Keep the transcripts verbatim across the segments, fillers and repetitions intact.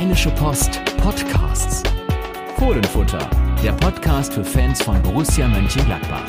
Rheinische Post Podcasts. Fohlenfutter, der Podcast für Fans von Borussia Mönchengladbach.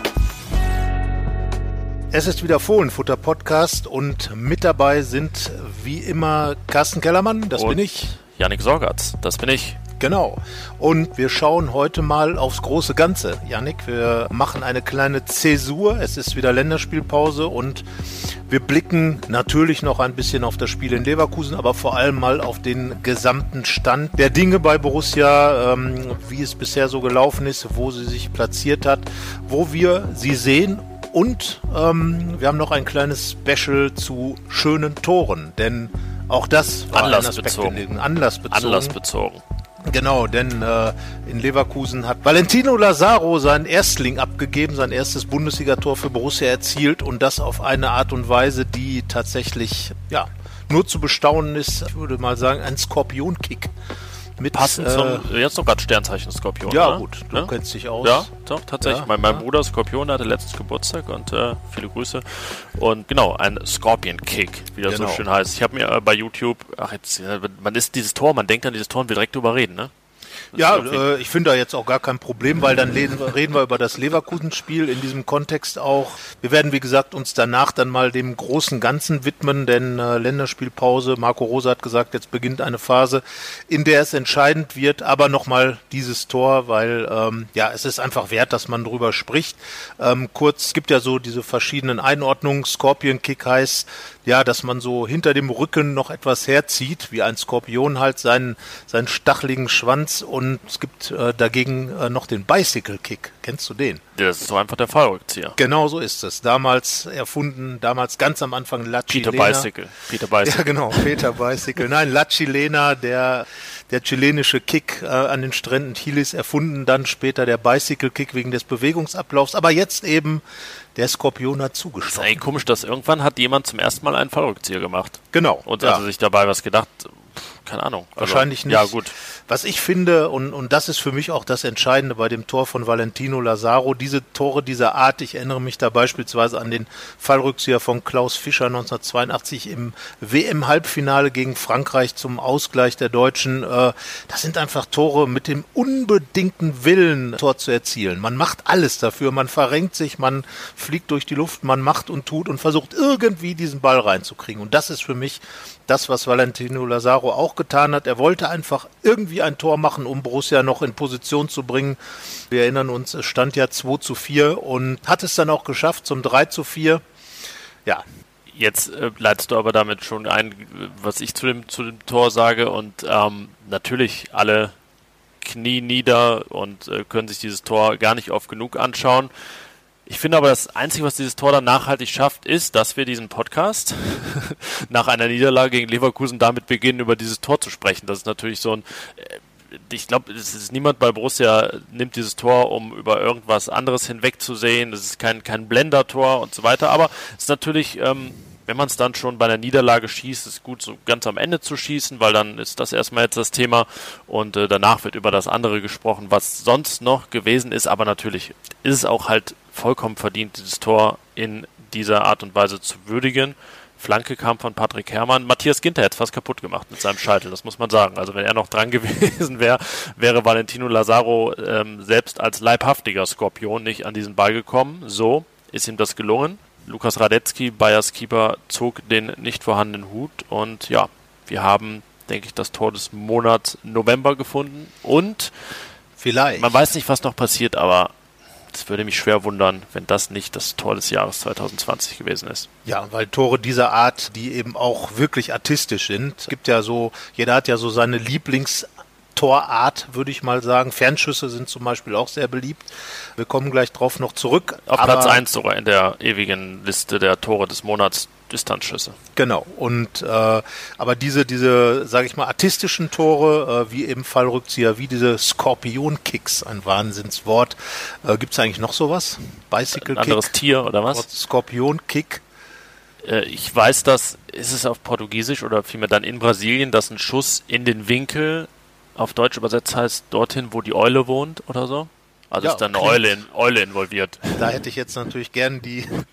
Es ist wieder Fohlenfutter Podcast und mit dabei sind wie immer Carsten Kellermann, das und bin ich. Yannick Sorgatz, das bin ich. Genau. Und wir schauen heute mal aufs große Ganze. Yannick, wir machen eine kleine Zäsur. Es ist wieder Länderspielpause und wir blicken natürlich noch ein bisschen auf das Spiel in Leverkusen, aber vor allem mal auf den gesamten Stand der Dinge bei Borussia, ähm, wie es bisher so gelaufen ist, wo sie sich platziert hat, wo wir sie sehen. Und ähm, wir haben noch ein kleines Special zu schönen Toren, denn auch das war anlassbezogen. ein Aspekt, anlassbezogen. Anlassbezogen. Genau, denn äh, in Leverkusen hat Valentino Lazaro seinen Erstling abgegeben, sein erstes Bundesligator für Borussia erzielt und das auf eine Art und Weise, die tatsächlich ja nur zu bestaunen ist. Ich würde mal sagen, ein Skorpionkick. Mit, Passend äh, zum, jetzt noch gerade Sternzeichen Skorpion. Ja, oder? gut, du ja? kennst dich aus. Ja, doch, tatsächlich. Ja, mein mein ja. Bruder Skorpion hatte letztens Geburtstag und äh, viele Grüße. Und genau, ein Scorpion-Kick, wie das Genau. so schön heißt. Ich habe mir äh, bei YouTube, ach jetzt, äh, man ist dieses Tor, man denkt an dieses Tor und will direkt drüber reden, ne? Ja, äh, ich finde da jetzt auch gar kein Problem, weil dann reden, reden wir über das Leverkusen-Spiel in diesem Kontext auch. Wir werden, wie gesagt, uns danach dann mal dem großen Ganzen widmen, denn äh, Länderspielpause, Marco Rose hat gesagt, jetzt beginnt eine Phase, in der es entscheidend wird, aber nochmal dieses Tor, weil ähm, ja, es ist einfach wert, dass man drüber spricht. Ähm, kurz, es gibt ja so diese verschiedenen Einordnungen, Scorpion-Kick heißt, ja, dass man so hinter dem Rücken noch etwas herzieht, wie ein Skorpion halt seinen, seinen stacheligen Schwanz, und es gibt äh, dagegen äh, noch den Bicycle Kick. Kennst du den? Das ist so einfach der Fallrückzieher. Genau so ist es. Damals erfunden, damals ganz am Anfang La Chilena. Peter Bicycle. Peter Bicycle. Ja, genau, Peter Bicycle. Nein, La Chilena, der, der chilenische Kick äh, an den Stränden Chiles, erfunden, dann später der Bicycle Kick wegen des Bewegungsablaufs, aber jetzt eben der Skorpion hat Das ist zugestochen. eigentlich komisch, dass irgendwann hat jemand zum ersten Mal einen Fallrückzieher gemacht. Genau. Und ja. also sich dabei was gedacht, keine Ahnung. Wahrscheinlich also, nicht. Ja, gut. Was ich finde, und, und das ist für mich auch das Entscheidende bei dem Tor von Valentino Lazaro, diese Tore dieser Art, ich erinnere mich da beispielsweise an den Fallrückzieher von Klaus Fischer neunzehnhundertzweiundachtzig im W M-Halbfinale gegen Frankreich zum Ausgleich der Deutschen. Äh, das sind einfach Tore mit dem unbedingten Willen, Tor zu erzielen. Man macht alles dafür, man verrenkt sich, man fliegt durch die Luft, man macht und tut und versucht irgendwie diesen Ball reinzukriegen. Und das ist für mich das, was Valentino Lazaro auch getan hat. Er wollte einfach irgendwie ein Tor machen, um Borussia noch in Position zu bringen. Wir erinnern uns, es stand ja zwei zu vier und hat es dann auch geschafft zum drei zu vier. Ja. Jetzt äh, leitest du aber damit schon ein, was ich zu dem, zu dem Tor sage, und ähm, natürlich alle Knie nieder und äh, können sich dieses Tor gar nicht oft genug anschauen. Ich finde aber, das Einzige, was dieses Tor dann nachhaltig schafft, ist, dass wir diesen Podcast nach einer Niederlage gegen Leverkusen damit beginnen, über dieses Tor zu sprechen. Das ist natürlich so ein, ich glaube, es ist niemand bei Borussia nimmt dieses Tor, um über irgendwas anderes hinwegzusehen. Das ist kein, kein Blender-Tor und so weiter. Aber es ist natürlich, ähm, wenn man es dann schon bei einer Niederlage schießt, ist es gut, so ganz am Ende zu schießen, weil dann ist das erstmal jetzt das Thema und äh, danach wird über das andere gesprochen, was sonst noch gewesen ist. Aber natürlich ist es auch halt vollkommen verdient, dieses Tor in dieser Art und Weise zu würdigen. Flanke kam von Patrick Herrmann. Matthias Ginter hätte es fast kaputt gemacht mit seinem Scheitel, das muss man sagen. Also wenn er noch dran gewesen wäre, wäre Valentino Lazaro ähm, selbst als leibhaftiger Skorpion nicht an diesen Ball gekommen. So ist ihm das gelungen. Lukas Radetzky, Bayers Keeper, zog den nicht vorhandenen Hut und ja, wir haben, denke ich, das Tor des Monats November gefunden und Vielleicht. Man weiß nicht, was noch passiert, aber es würde mich schwer wundern, wenn das nicht das Tor des Jahres zwanzig zwanzig gewesen ist. Ja, weil Tore dieser Art, die eben auch wirklich artistisch sind. Es gibt ja so, jeder hat ja so seine Lieblingstorart, würde ich mal sagen. Fernschüsse sind zum Beispiel auch sehr beliebt. Wir kommen gleich drauf noch zurück. Auf aber Platz eins sogar in der ewigen Liste der Tore des Monats Distanzschüsse. Genau. Und äh, aber diese, diese, sage ich mal, artistischen Tore, äh, wie eben Fallrückzieher, wie diese Skorpion-Kicks, ein Wahnsinnswort. Äh, Gibt es eigentlich noch sowas? Bicycle-Kick? Ein anderes Tier oder was? Skorpion-Kick. Äh, ich weiß, dass, ist es auf Portugiesisch oder vielmehr dann in Brasilien, dass ein Schuss in den Winkel auf Deutsch übersetzt heißt, dorthin, wo die Eule wohnt oder so? Also Ja, ist da eine klingt- Eule, in, Eule involviert. Da hätte ich jetzt natürlich gern die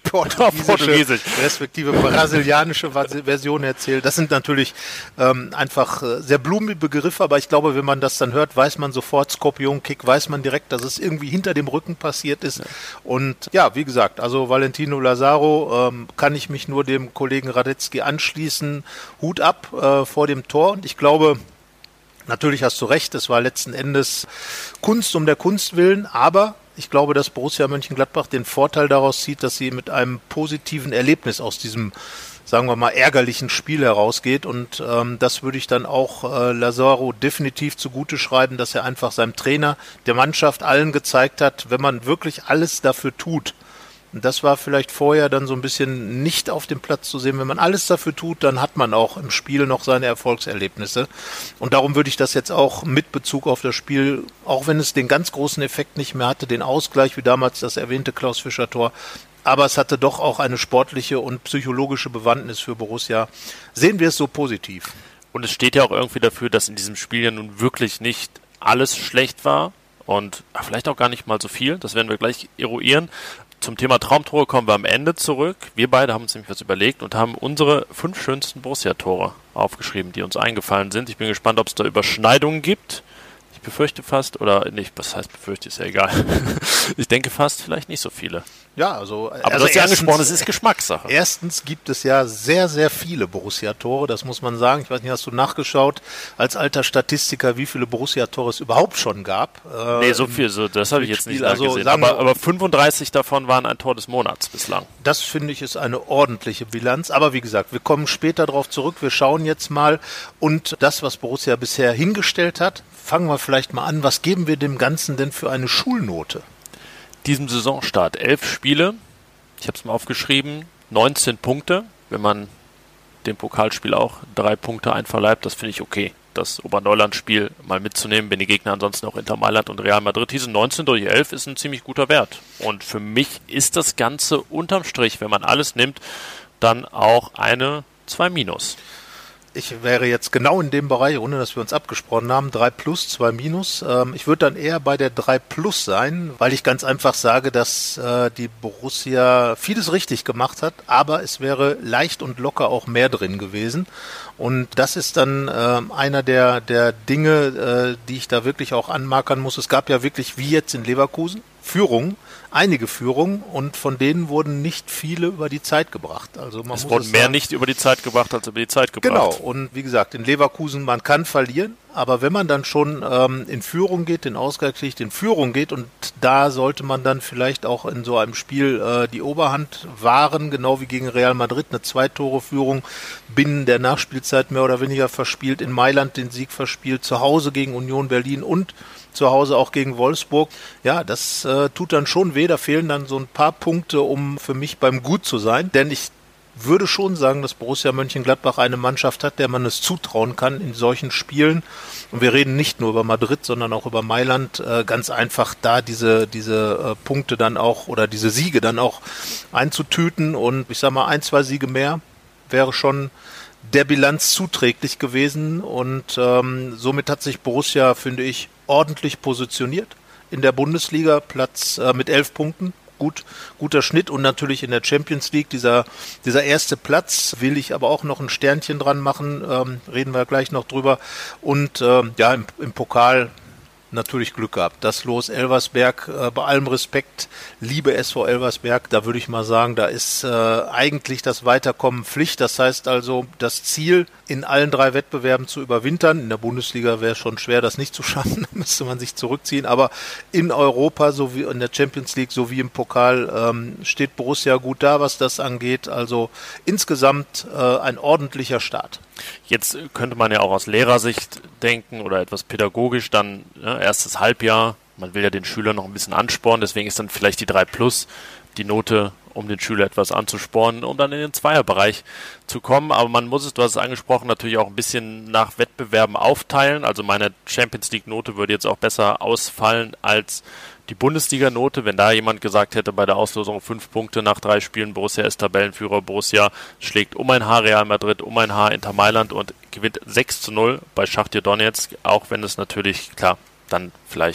portugiesische, Portugiesisch. respektive brasilianische Version erzählt. Das sind natürlich ähm, einfach äh, sehr blumige Begriffe, aber ich glaube, wenn man das dann hört, weiß man sofort, Skorpion-Kick, weiß man direkt, dass es irgendwie hinter dem Rücken passiert ist. Ja. Und ja, wie gesagt, also Valentino Lazaro ähm, kann ich mich nur dem Kollegen Radetzky anschließen. Hut ab äh, vor dem Tor. Und ich glaube, natürlich hast du recht, es war letzten Endes Kunst um der Kunst willen, aber ich glaube, dass Borussia Mönchengladbach den Vorteil daraus zieht, dass sie mit einem positiven Erlebnis aus diesem, sagen wir mal, ärgerlichen Spiel herausgeht. Und ähm, das würde ich dann auch äh, Lazaro definitiv zugute schreiben, dass er einfach seinem Trainer, der Mannschaft, allen gezeigt hat, wenn man wirklich alles dafür tut. Und das war vielleicht vorher dann so ein bisschen nicht auf dem Platz zu sehen. Wenn man alles dafür tut, dann hat man auch im Spiel noch seine Erfolgserlebnisse. Und darum würde ich das jetzt auch mit Bezug auf das Spiel, auch wenn es den ganz großen Effekt nicht mehr hatte, den Ausgleich, wie damals das erwähnte Klaus-Fischer-Tor, aber es hatte doch auch eine sportliche und psychologische Bewandtnis für Borussia. Sehen wir es so positiv. Und es steht ja auch irgendwie dafür, dass in diesem Spiel ja nun wirklich nicht alles schlecht war und vielleicht auch gar nicht mal so viel. Das werden wir gleich eruieren. Zum Thema Traumtore kommen wir am Ende zurück. Wir beide haben uns nämlich was überlegt und haben unsere fünf schönsten Borussia-Tore aufgeschrieben, die uns eingefallen sind. Ich bin gespannt, ob es da Überschneidungen gibt. Ich befürchte fast, oder nicht, was heißt befürchte, ist ja egal. Ich denke fast, vielleicht nicht so viele. Ja, also, aber also du hast ja angesprochen, es ist Geschmackssache. Erstens gibt es ja sehr, sehr viele Borussia-Tore, das muss man sagen. Ich weiß nicht, hast du nachgeschaut, als alter Statistiker, wie viele Borussia-Tore es überhaupt schon gab? Äh, nee, so viel, so, das habe ich jetzt nicht also, nachgesehen. Aber, aber fünfunddreißig davon waren ein Tor des Monats bislang. Das finde ich ist eine ordentliche Bilanz. Aber wie gesagt, wir kommen später darauf zurück. Wir schauen jetzt mal. Und das, was Borussia bisher hingestellt hat, fangen wir vielleicht mal an. Was geben wir dem Ganzen denn für eine Schulnote? Diesem Saisonstart elf Spiele, ich habe es mal aufgeschrieben, neunzehn Punkte, wenn man dem Pokalspiel auch drei Punkte einverleibt, das finde ich okay, das Oberneuland-Spiel mal mitzunehmen, wenn die Gegner ansonsten auch Inter Mailand und Real Madrid hießen. neunzehn durch elf ist ein ziemlich guter Wert und für mich ist das Ganze unterm Strich, wenn man alles nimmt, dann auch eine zwei minus. Ich wäre jetzt genau in dem Bereich, ohne dass wir uns abgesprochen haben, drei plus, zwei minus. Ähm, ich würde dann eher bei der drei plus sein, weil ich ganz einfach sage, dass äh, die Borussia vieles richtig gemacht hat, aber es wäre leicht und locker auch mehr drin gewesen. Und das ist dann äh, einer der, der Dinge, äh, die ich da wirklich auch anmarkern muss. Es gab ja wirklich, wie jetzt in Leverkusen, Führungen, einige Führungen und von denen wurden nicht viele über die Zeit gebracht. Also man es muss wurden es mehr sagen, nicht über die Zeit gebracht als über die Zeit gebracht. Genau, und wie gesagt, in Leverkusen, man kann verlieren, aber wenn man dann schon ähm, in Führung geht, den Ausgleich kriegt, in Führung geht und da sollte man dann vielleicht auch in so einem Spiel äh, die Oberhand wahren, genau wie gegen Real Madrid, eine Zwei-Tore-Führung binnen der Nachspielzeit mehr oder weniger verspielt, in Mailand den Sieg verspielt, zu Hause gegen Union Berlin und zu Hause auch gegen Wolfsburg. Ja, das äh, tut dann schon weh, da fehlen dann so ein paar Punkte, um für mich beim Gut zu sein, denn ich würde schon sagen, dass Borussia Mönchengladbach eine Mannschaft hat, der man es zutrauen kann in solchen Spielen. Und wir reden nicht nur über Madrid, sondern auch über Mailand. Äh, ganz einfach da diese diese äh, Punkte dann auch oder diese Siege dann auch einzutüten. Und ich sag mal, ein, zwei Siege mehr wäre schon der Bilanz zuträglich gewesen. Und ähm, somit hat sich Borussia, finde ich, ordentlich positioniert in der Bundesliga. Platz äh, mit elf Punkten. Gut, guter Schnitt und natürlich in der Champions League dieser dieser erste Platz will ich aber auch noch ein Sternchen dran machen, ähm, reden wir gleich noch drüber und ähm, ja im, im Pokal natürlich Glück gehabt. Das Los Elversberg, äh, bei allem Respekt, liebe S V Elversberg, da würde ich mal sagen, da ist äh, eigentlich das Weiterkommen Pflicht. Das heißt also, das Ziel in allen drei Wettbewerben zu überwintern. In der Bundesliga wäre es schon schwer, das nicht zu schaffen, da müsste man sich zurückziehen. Aber in Europa sowie in der Champions League sowie im Pokal ähm, steht Borussia gut da, was das angeht. Also insgesamt äh, ein ordentlicher Start. Jetzt könnte man ja auch aus Lehrersicht denken oder etwas pädagogisch dann, ne, erstes Halbjahr, man will ja den Schüler noch ein bisschen anspornen, deswegen ist dann vielleicht die drei plus die Note, um den Schüler etwas anzuspornen, um dann in den Zweierbereich zu kommen. Aber man muss es, du hast es angesprochen, natürlich auch ein bisschen nach Wettbewerben aufteilen. Also meine Champions League Note würde jetzt auch besser ausfallen als die Bundesliga-Note, wenn da jemand gesagt hätte bei der Auslosung fünf Punkte nach drei Spielen, Borussia ist Tabellenführer, Borussia schlägt um ein Haar Real Madrid, um ein Haar Inter Mailand und gewinnt sechs zu null bei Schachtir Donetsk, auch wenn es natürlich, klar, dann vielleicht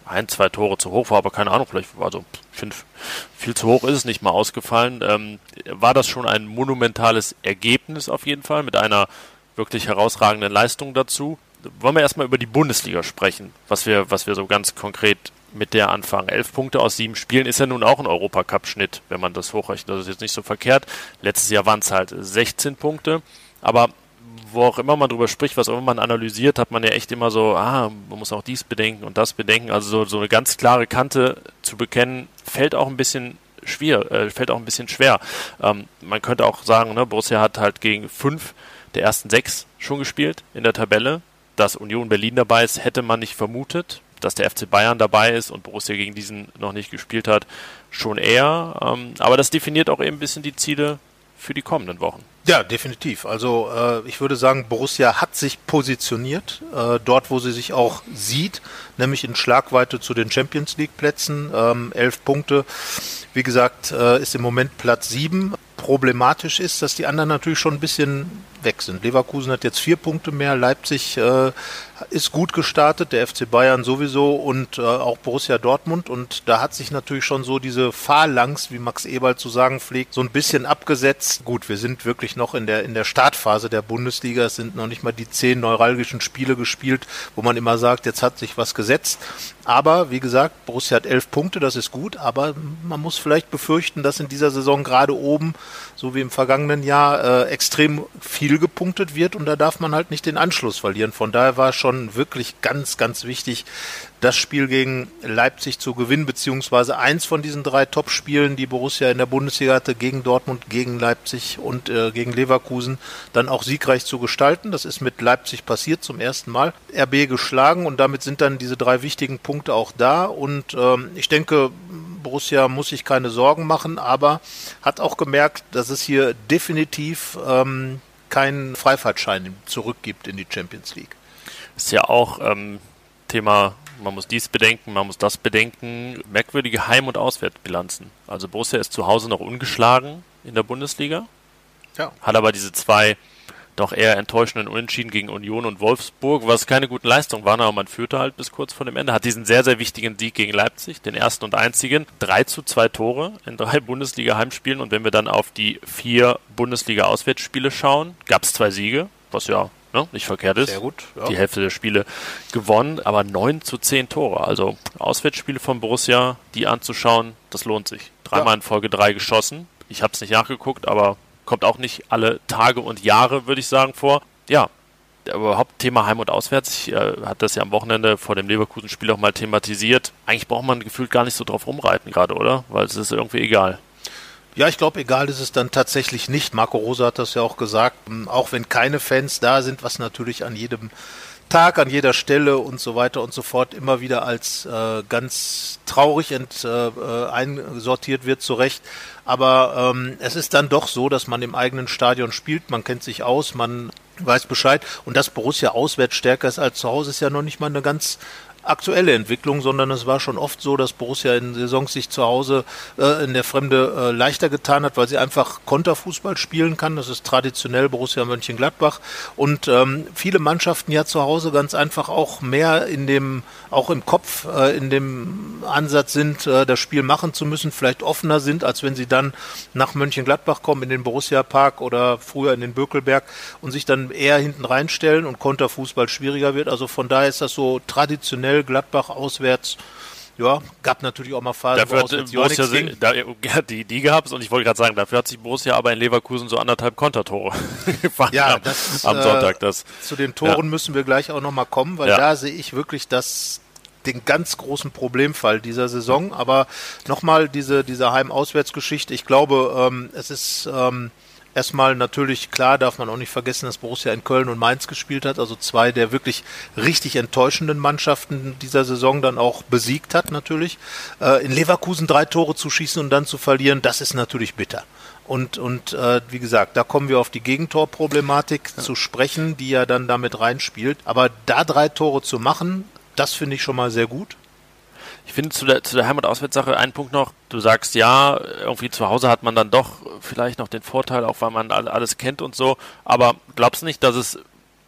ein, zwei Tore zu hoch war, aber keine Ahnung, vielleicht war so, ich finde, viel zu hoch ist es nicht mal ausgefallen. Ähm, war das schon ein monumentales Ergebnis auf jeden Fall, mit einer wirklich herausragenden Leistung dazu. Wollen wir erstmal über die Bundesliga sprechen, was wir, was wir so ganz konkret mit der anfangen. Elf Punkte aus sieben Spielen ist ja nun auch ein Europacup-Schnitt, wenn man das hochrechnet. Das ist jetzt nicht so verkehrt. Letztes Jahr waren es halt sechzehn Punkte, aber wo auch immer man drüber spricht, was auch immer man analysiert, hat man ja echt immer so, ah, man muss auch dies bedenken und das bedenken. Also so, so eine ganz klare Kante zu bekennen, fällt auch ein bisschen schwer. Äh, fällt auch ein bisschen schwer. Ähm, man könnte auch sagen, ne, Borussia hat halt gegen fünf der ersten sechs schon gespielt in der Tabelle. Dass Union Berlin dabei ist, hätte man nicht vermutet. Dass der F C Bayern dabei ist und Borussia gegen diesen noch nicht gespielt hat, schon eher. Ähm, aber das definiert auch eben ein bisschen die Ziele für die kommenden Wochen. Ja, definitiv. Also äh, ich würde sagen, Borussia hat sich positioniert, äh, dort, wo sie sich auch sieht, nämlich in Schlagweite zu den Champions League Plätzen. Ähm, elf Punkte, wie gesagt, äh, ist im Moment Platz sieben. Problematisch ist, dass die anderen natürlich schon ein bisschen weg sind. Leverkusen hat jetzt vier Punkte mehr, Leipzig äh, ist gut gestartet, der F C Bayern sowieso und äh, auch Borussia Dortmund, und da hat sich natürlich schon so diese Phalanx, wie Max Eberl zu sagen pflegt, so ein bisschen abgesetzt. Gut, wir sind wirklich noch in der in der Startphase der Bundesliga, es sind noch nicht mal die zehn neuralgischen Spiele gespielt, wo man immer sagt, jetzt hat sich was gesetzt. Aber wie gesagt, Borussia hat elf Punkte, das ist gut, aber man muss vielleicht befürchten, dass in dieser Saison gerade oben, so wie im vergangenen Jahr, äh, extrem viel gepunktet wird, und da darf man halt nicht den Anschluss verlieren. Von daher war schon wirklich ganz, ganz wichtig, das Spiel gegen Leipzig zu gewinnen, beziehungsweise eins von diesen drei Top-Spielen, die Borussia in der Bundesliga hatte, gegen Dortmund, gegen Leipzig und äh, gegen Leverkusen, dann auch siegreich zu gestalten. Das ist mit Leipzig passiert zum ersten Mal. R B geschlagen, und damit sind dann diese drei wichtigen Punkte auch da, und ähm, ich denke, Borussia muss sich keine Sorgen machen, aber hat auch gemerkt, dass es hier definitiv ähm, keinen Freifahrtschein zurückgibt in die Champions League. Ist ja auch ähm, Thema, man muss dies bedenken, man muss das bedenken, merkwürdige Heim- und Auswärtsbilanzen. Also Borussia ist zu Hause noch ungeschlagen in der Bundesliga, ja. Hat aber diese zwei doch eher enttäuschenden Unentschieden gegen Union und Wolfsburg, was keine guten Leistungen waren, aber man führte halt bis kurz vor dem Ende, hat diesen sehr, sehr wichtigen Sieg gegen Leipzig, den ersten und einzigen, drei zu zwei Tore in drei Bundesliga-Heimspielen, und wenn wir dann auf die vier Bundesliga-Auswärtsspiele schauen, gab es zwei Siege, was ja ne, nicht verkehrt ist. Sehr gut, ja. Die Hälfte der Spiele gewonnen, aber neun zu zehn Tore, also Auswärtsspiele von Borussia, die anzuschauen, das lohnt sich. Dreimal ja. in Folge drei geschossen, ich habe es nicht nachgeguckt, aber kommt auch nicht alle Tage und Jahre, würde ich sagen, vor. Ja, überhaupt Thema Heim- und Auswärts. Ich äh, hatte das ja am Wochenende vor dem Leverkusen-Spiel auch mal thematisiert. Eigentlich braucht man gefühlt gar nicht so drauf rumreiten gerade, oder? Weil es ist irgendwie egal. Ja, ich glaube, egal ist es dann tatsächlich nicht. Marco Rose hat das ja auch gesagt. Auch wenn keine Fans da sind, was natürlich an jedem Tag, an jeder Stelle und so weiter und so fort immer wieder als äh, ganz traurig ent, äh, einsortiert wird, zu Recht. Aber ähm, es ist dann doch so, dass man im eigenen Stadion spielt, man kennt sich aus, man weiß Bescheid. Und dass Borussia auswärts stärker ist als zu Hause, ist ja noch nicht mal eine ganz aktuelle Entwicklung, sondern es war schon oft so, dass Borussia in Saisons sich zu Hause äh, in der Fremde äh, leichter getan hat, weil sie einfach Konterfußball spielen kann. Das ist traditionell Borussia Mönchengladbach, und ähm, viele Mannschaften ja zu Hause ganz einfach auch mehr in dem, auch im Kopf, äh, in dem Ansatz sind, äh, das Spiel machen zu müssen, vielleicht offener sind, als wenn sie dann nach Mönchengladbach kommen, in den Borussia Park oder früher in den Bökelberg, und sich dann eher hinten reinstellen und Konterfußball schwieriger wird. Also von daher ist das so traditionell Gladbach auswärts. Ja, gab natürlich auch mal Phasen, dafür wo hat Borussia se- da, die, die gab es, und ich wollte gerade sagen, dafür hat sich Borussia aber in Leverkusen so anderthalb Kontertore gefangen ja, am, das, am Sonntag. Das, äh, zu den Toren ja. müssen wir gleich auch nochmal kommen, weil ja. da sehe ich wirklich das, den ganz großen Problemfall dieser Saison. Aber nochmal diese, diese Heim-Auswärts-Geschichte. Ich glaube, ähm, es ist ähm, erstmal natürlich klar, darf man auch nicht vergessen, dass Borussia in Köln und Mainz gespielt hat, also zwei der wirklich richtig enttäuschenden Mannschaften dieser Saison dann auch besiegt hat natürlich. Äh, in Leverkusen drei Tore zu schießen und dann zu verlieren, das ist natürlich bitter. Und, und äh, wie gesagt, da kommen wir auf die Gegentorproblematik ja. zu sprechen, die ja dann damit reinspielt. Aber da drei Tore zu machen, das finde ich schon mal sehr gut. Ich finde zu der, zu der Heim- und Auswärtssache einen Punkt noch. Du sagst, ja, irgendwie zu Hause hat man dann doch vielleicht noch den Vorteil, auch weil man alles kennt und so. Aber glaubst du nicht, dass es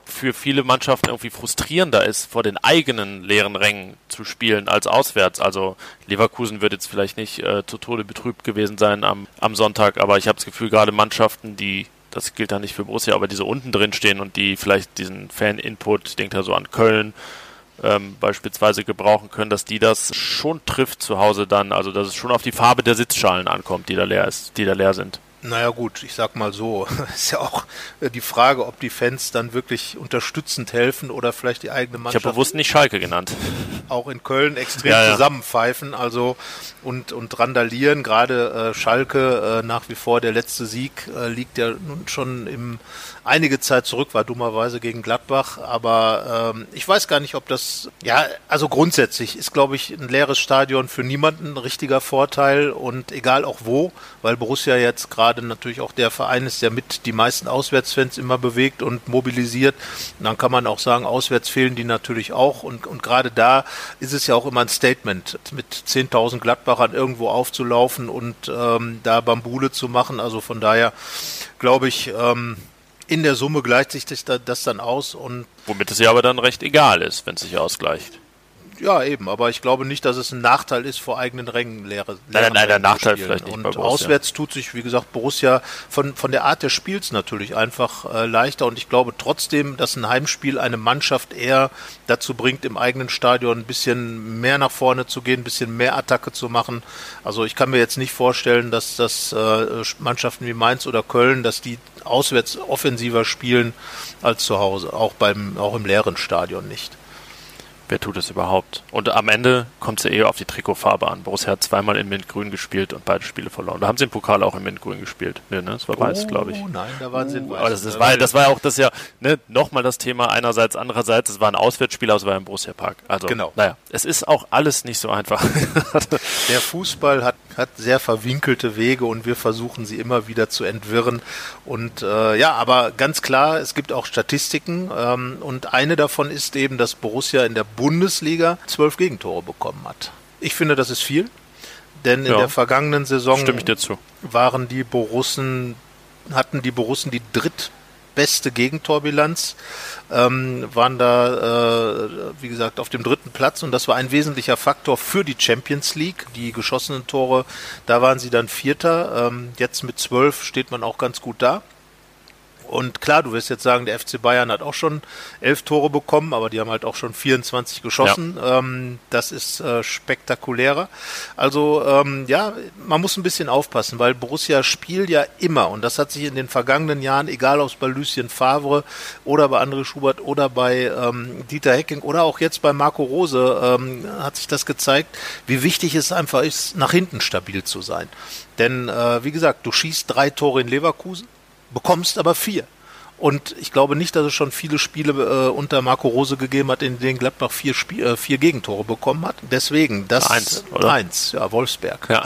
für viele Mannschaften irgendwie frustrierender ist, vor den eigenen leeren Rängen zu spielen als auswärts. Also Leverkusen wird jetzt vielleicht nicht äh, zu Tode betrübt gewesen sein am, am Sonntag, aber ich habe das Gefühl, gerade Mannschaften, die, das gilt dann nicht für Borussia, aber die so unten drin stehen und die vielleicht diesen Fan-Input, ich denke da so an Köln, ähm, beispielsweise gebrauchen können, dass die das schon trifft zu Hause dann, also dass es schon auf die Farbe der Sitzschalen ankommt, die da leer ist, die da leer sind. Naja gut, ich sag mal so, ist ja auch die Frage, ob die Fans dann wirklich unterstützend helfen oder vielleicht die eigene Mannschaft. Ich habe bewusst nicht Schalke genannt. Auch in Köln extrem ja, ja. zusammenpfeifen, also und, und randalieren, gerade äh, Schalke äh, nach wie vor, der letzte Sieg äh, liegt ja nun schon im einige Zeit zurück, war dummerweise gegen Gladbach, aber ähm, ich weiß gar nicht, ob das, ja, also grundsätzlich ist, glaube ich, ein leeres Stadion für niemanden ein richtiger Vorteil und egal auch wo, weil Borussia jetzt gerade natürlich auch der Verein ist, der mit die meisten Auswärtsfans immer bewegt und mobilisiert. Und dann kann man auch sagen, auswärts fehlen die natürlich auch und, und gerade da ist es ja auch immer ein Statement, mit zehntausend Gladbachern irgendwo aufzulaufen und ähm, da Bambule zu machen, also von daher glaube ich, ähm, in der Summe gleicht sich das, das dann aus. Und womit es ja aber dann recht egal ist, wenn es sich ausgleicht. Ja, eben, aber ich glaube nicht, dass es ein Nachteil ist, vor eigenen Rängen leere. Nein, nein, nein, der Nachteil vielleicht nicht und bei Borussia. Auswärts tut sich, wie gesagt, Borussia von, von der Art des Spiels natürlich einfach äh, leichter und ich glaube trotzdem, dass ein Heimspiel eine Mannschaft eher dazu bringt, im eigenen Stadion ein bisschen mehr nach vorne zu gehen, ein bisschen mehr Attacke zu machen. Also ich kann mir jetzt nicht vorstellen, dass das äh, Mannschaften wie Mainz oder Köln, dass die auswärts offensiver spielen als zu Hause, auch beim, auch im leeren Stadion nicht. Wer tut es überhaupt? Und am Ende kommt es ja eher auf die Trikotfarbe an. Borussia hat zweimal in Mintgrün gespielt und beide Spiele verloren. Da haben sie im Pokal auch in Mintgrün gespielt. Nee, ne? Das war weiß, oh, glaube ich. Oh nein, da waren sie in weiß. Aber das, das, war, das war ja auch das ja, ne, nochmal das Thema einerseits, andererseits, es war ein Auswärtsspiel, aber es war im Borussia-Park. Also, genau. Naja, es ist auch alles nicht so einfach. Der Fußball hat, hat sehr verwinkelte Wege und wir versuchen sie immer wieder zu entwirren. Und äh, ja, aber ganz klar, es gibt auch Statistiken ähm, und eine davon ist eben, dass Borussia in der Bundesliga zwölf Gegentore bekommen hat. Ich finde, das ist viel, denn in ja, der vergangenen Saison stimme ich dir zu. waren die Borussen, hatten die Borussen die drittbeste Gegentorbilanz, ähm, waren da, äh, wie gesagt, auf dem dritten Platz und das war ein wesentlicher Faktor für die Champions League. Die geschossenen Tore, da waren sie dann Vierter. Ähm, jetzt mit zwölf steht man auch ganz gut da. Und klar, du wirst jetzt sagen, der F C Bayern hat auch schon elf Tore bekommen, aber die haben halt auch schon vierundzwanzig geschossen. Ja. Ähm, das ist äh, spektakulärer. Also ähm, ja, man muss ein bisschen aufpassen, weil Borussia spielt ja immer, und das hat sich in den vergangenen Jahren, egal ob es bei Lucien Favre oder bei André Schubert oder bei ähm, Dieter Hecking oder auch jetzt bei Marco Rose, ähm, hat sich das gezeigt, wie wichtig es einfach ist, nach hinten stabil zu sein. Denn äh, wie gesagt, du schießt drei Tore in Leverkusen, bekommst aber vier. Und ich glaube nicht, dass es schon viele Spiele äh, unter Marco Rose gegeben hat, in denen Gladbach vier, Spiel, äh, vier Gegentore bekommen hat. Deswegen, das... Eins, oder? Eins, ja, Wolfsberg. Ja.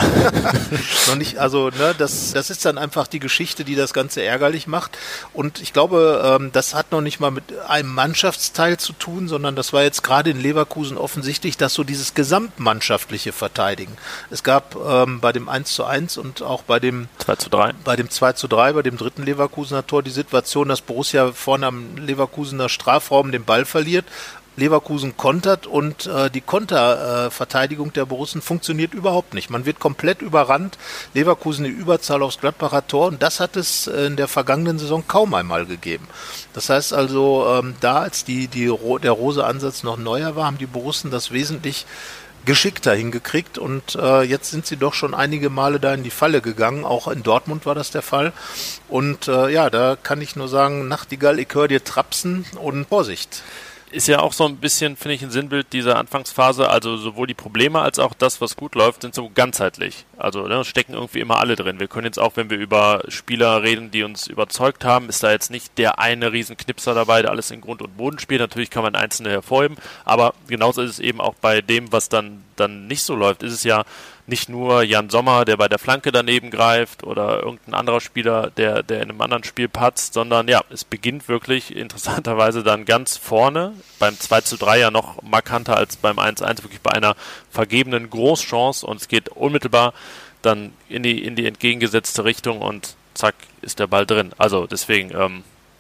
Noch nicht, also, ne, das, das ist dann einfach die Geschichte, die das Ganze ärgerlich macht. Und ich glaube, ähm, das hat noch nicht mal mit einem Mannschaftsteil zu tun, sondern das war jetzt gerade in Leverkusen offensichtlich, dass so dieses gesamtmannschaftliche Verteidigen. Es gab ähm, bei dem eins zu eins und auch bei dem zwei zu drei, bei dem zwei zu drei, bei dem dritten Leverkusener Tor die Situation, dass Borussia vorne am Leverkusener Strafraum den Ball verliert, Leverkusen kontert und äh, die Konterverteidigung äh, der Borussen funktioniert überhaupt nicht. Man wird komplett überrannt, Leverkusen die Überzahl aufs Gladbacher Tor und das hat es äh, in der vergangenen Saison kaum einmal gegeben. Das heißt also, ähm, da als die, die der Rose-Ansatz noch neuer war, haben die Borussen das wesentlich geschickter hingekriegt und äh, jetzt sind sie doch schon einige Male da in die Falle gegangen, auch in Dortmund war das der Fall und äh, ja, da kann ich nur sagen, Nachtigall, ich höre dir trapsen und Vorsicht. Ist ja auch so ein bisschen, finde ich, ein Sinnbild dieser Anfangsphase, also sowohl die Probleme als auch das, was gut läuft, sind so ganzheitlich. Also ne, stecken irgendwie immer alle drin. Wir können jetzt auch, wenn wir über Spieler reden, die uns überzeugt haben, ist da jetzt nicht der eine Riesenknipser dabei, der alles in Grund und Boden spielt. Natürlich kann man Einzelne hervorheben, aber genauso ist es eben auch bei dem, was dann, dann nicht so läuft, ist es ja nicht nur Jan Sommer, der bei der Flanke daneben greift oder irgendein anderer Spieler, der, der in einem anderen Spiel patzt, sondern ja, es beginnt wirklich interessanterweise dann ganz vorne, beim zwei zu drei ja noch markanter als beim eins zu eins, wirklich bei einer vergebenen Großchance und es geht unmittelbar dann in die, in die entgegengesetzte Richtung und zack, ist der Ball drin. Also deswegen, ähm,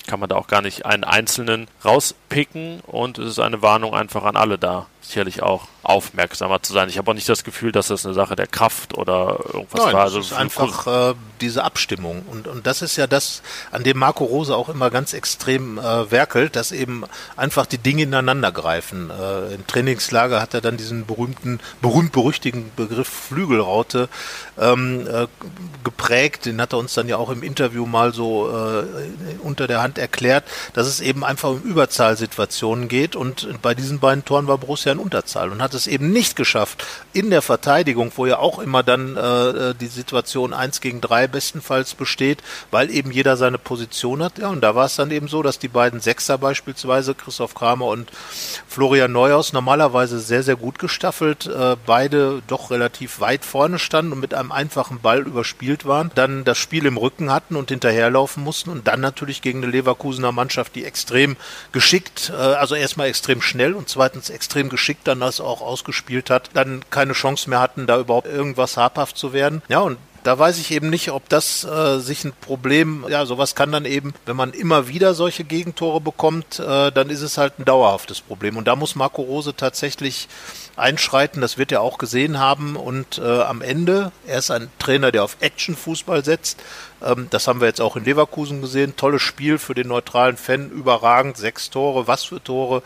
kann man da auch gar nicht einen Einzelnen rauspicken und es ist eine Warnung einfach an alle da, sicherlich auch aufmerksamer zu sein. Ich habe auch nicht das Gefühl, dass das eine Sache der Kraft oder irgendwas Nein, war. Also es ist einfach äh, diese Abstimmung und, und das ist ja das, an dem Marco Rose auch immer ganz extrem äh, werkelt, dass eben einfach die Dinge ineinander greifen. Äh, im Trainingslager hat er dann diesen berühmten, berühmt-berüchtigten Begriff Flügelraute ähm, äh, geprägt, den hat er uns dann ja auch im Interview mal so äh, unter der Hand erklärt, dass es eben einfach um Überzahlsituationen geht und bei diesen beiden Toren war Borussia in Unterzahl und hat es eben nicht geschafft, in der Verteidigung, wo ja auch immer dann äh, die Situation eins gegen drei bestenfalls besteht, weil eben jeder seine Position hat. Ja, und da war es dann eben so, dass die beiden Sechser beispielsweise, Christoph Kramer und Florian Neuhaus, normalerweise sehr, sehr gut gestaffelt, äh, beide doch relativ weit vorne standen und mit einem einfachen Ball überspielt waren, dann das Spiel im Rücken hatten und hinterherlaufen mussten und dann natürlich gegen eine Leverkusener Mannschaft, die extrem geschickt, äh, also erstmal extrem schnell und zweitens extrem geschickt dann das auch ausgespielt hat, dann keine Chance mehr hatten, da überhaupt irgendwas habhaft zu werden. Ja, und da weiß ich eben nicht, ob das äh, sich ein Problem, ja, sowas kann dann eben, wenn man immer wieder solche Gegentore bekommt, äh, dann ist es halt ein dauerhaftes Problem. Und da muss Marco Rose tatsächlich einschreiten, das wird er auch gesehen haben. Und äh, am Ende, er ist ein Trainer, der auf Action-Fußball setzt. Ähm, das haben wir jetzt auch in Leverkusen gesehen. Tolles Spiel für den neutralen Fan, überragend, sechs Tore, was für Tore.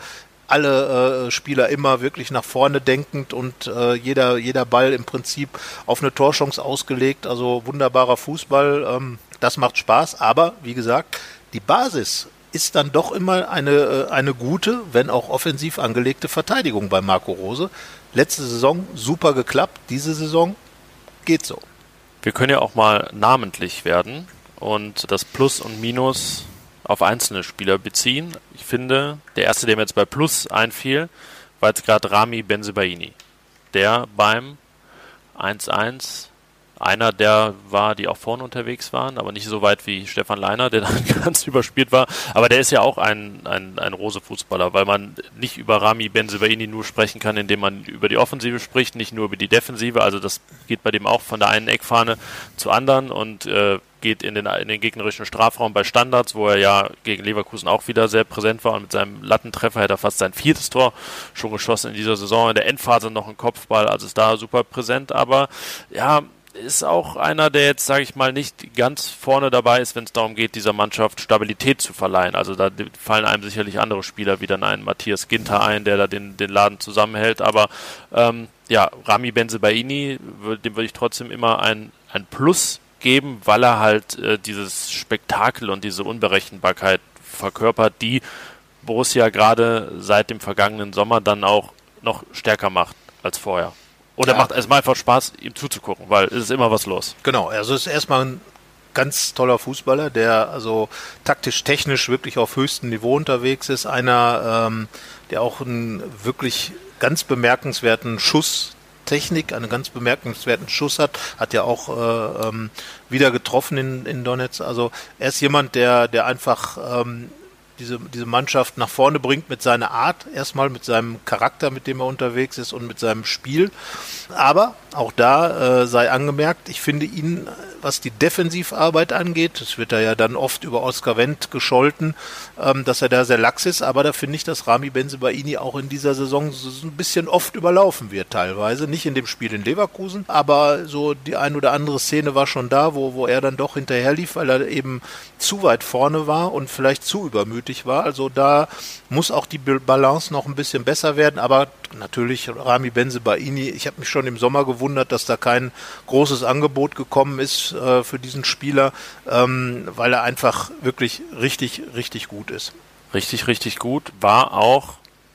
Alle äh, Spieler immer wirklich nach vorne denkend und äh, jeder, jeder Ball im Prinzip auf eine Torchance ausgelegt. Also wunderbarer Fußball, ähm, das macht Spaß. Aber wie gesagt, die Basis ist dann doch immer eine, äh, eine gute, wenn auch offensiv angelegte Verteidigung bei Marco Rose. Letzte Saison super geklappt, diese Saison geht so. Wir können ja auch mal namentlich werden und das Plus und Minus auf einzelne Spieler beziehen. Ich finde, der erste, der mir jetzt bei Plus einfiel, war jetzt gerade Rami Bensebaini, der beim eins eins einer der war, die auch vorne unterwegs waren, aber nicht so weit wie Stefan Leiner, der dann ganz überspielt war. Aber der ist ja auch ein, ein, ein Rose-Fußballer, weil man nicht über Rami Bensebaini nur sprechen kann, indem man über die Offensive spricht, nicht nur über die Defensive. Also das geht bei dem auch von der einen Eckfahne zur anderen und äh, geht in den, in den gegnerischen Strafraum bei Standards, wo er ja gegen Leverkusen auch wieder sehr präsent war und mit seinem Lattentreffer hätte er fast sein viertes Tor schon geschossen in dieser Saison. In der Endphase noch ein Kopfball, also ist da super präsent, aber ja, ist auch einer, der jetzt, sage ich mal, nicht ganz vorne dabei ist, wenn es darum geht, dieser Mannschaft Stabilität zu verleihen. Also da fallen einem sicherlich andere Spieler wie dann ein Matthias Ginter ein, der da den, den Laden zusammenhält. Aber ähm, ja, Rami Bensebaini, dem würde ich trotzdem immer ein, ein Plus geben, weil er halt äh, dieses Spektakel und diese Unberechenbarkeit verkörpert, die Borussia gerade seit dem vergangenen Sommer dann auch noch stärker macht als vorher. Oder ja. macht es macht einfach Spaß, ihm zuzugucken, weil es ist immer was los. Genau, also es ist erstmal ein ganz toller Fußballer, der also taktisch, technisch wirklich auf höchstem Niveau unterwegs ist. Einer, ähm, der auch einen wirklich ganz bemerkenswerten Schuss Technik, einen ganz bemerkenswerten Schuss hat, hat ja auch äh, ähm, wieder getroffen in, in Donetsk. Also er ist jemand, der, der einfach ähm, diese, diese Mannschaft nach vorne bringt mit seiner Art, erstmal mit seinem Charakter, mit dem er unterwegs ist und mit seinem Spiel. Aber auch da äh, sei angemerkt, ich finde ihn, was die Defensivarbeit angeht, das wird er ja dann oft über Oskar Wendt gescholten, ähm, dass er da sehr lax ist, aber da finde ich, dass Rami Bensebaini auch in dieser Saison so ein bisschen oft überlaufen wird teilweise, nicht in dem Spiel in Leverkusen, aber so die ein oder andere Szene war schon da, wo, wo er dann doch hinterher lief, weil er eben zu weit vorne war und vielleicht zu übermütig war, also da muss auch die Balance noch ein bisschen besser werden, aber natürlich Rami Bensebaini, ich habe mich schon im Sommer gewundert, dass da kein großes Angebot gekommen ist äh, für diesen Spieler, ähm, weil er einfach wirklich richtig, richtig gut ist. Richtig, richtig gut war auch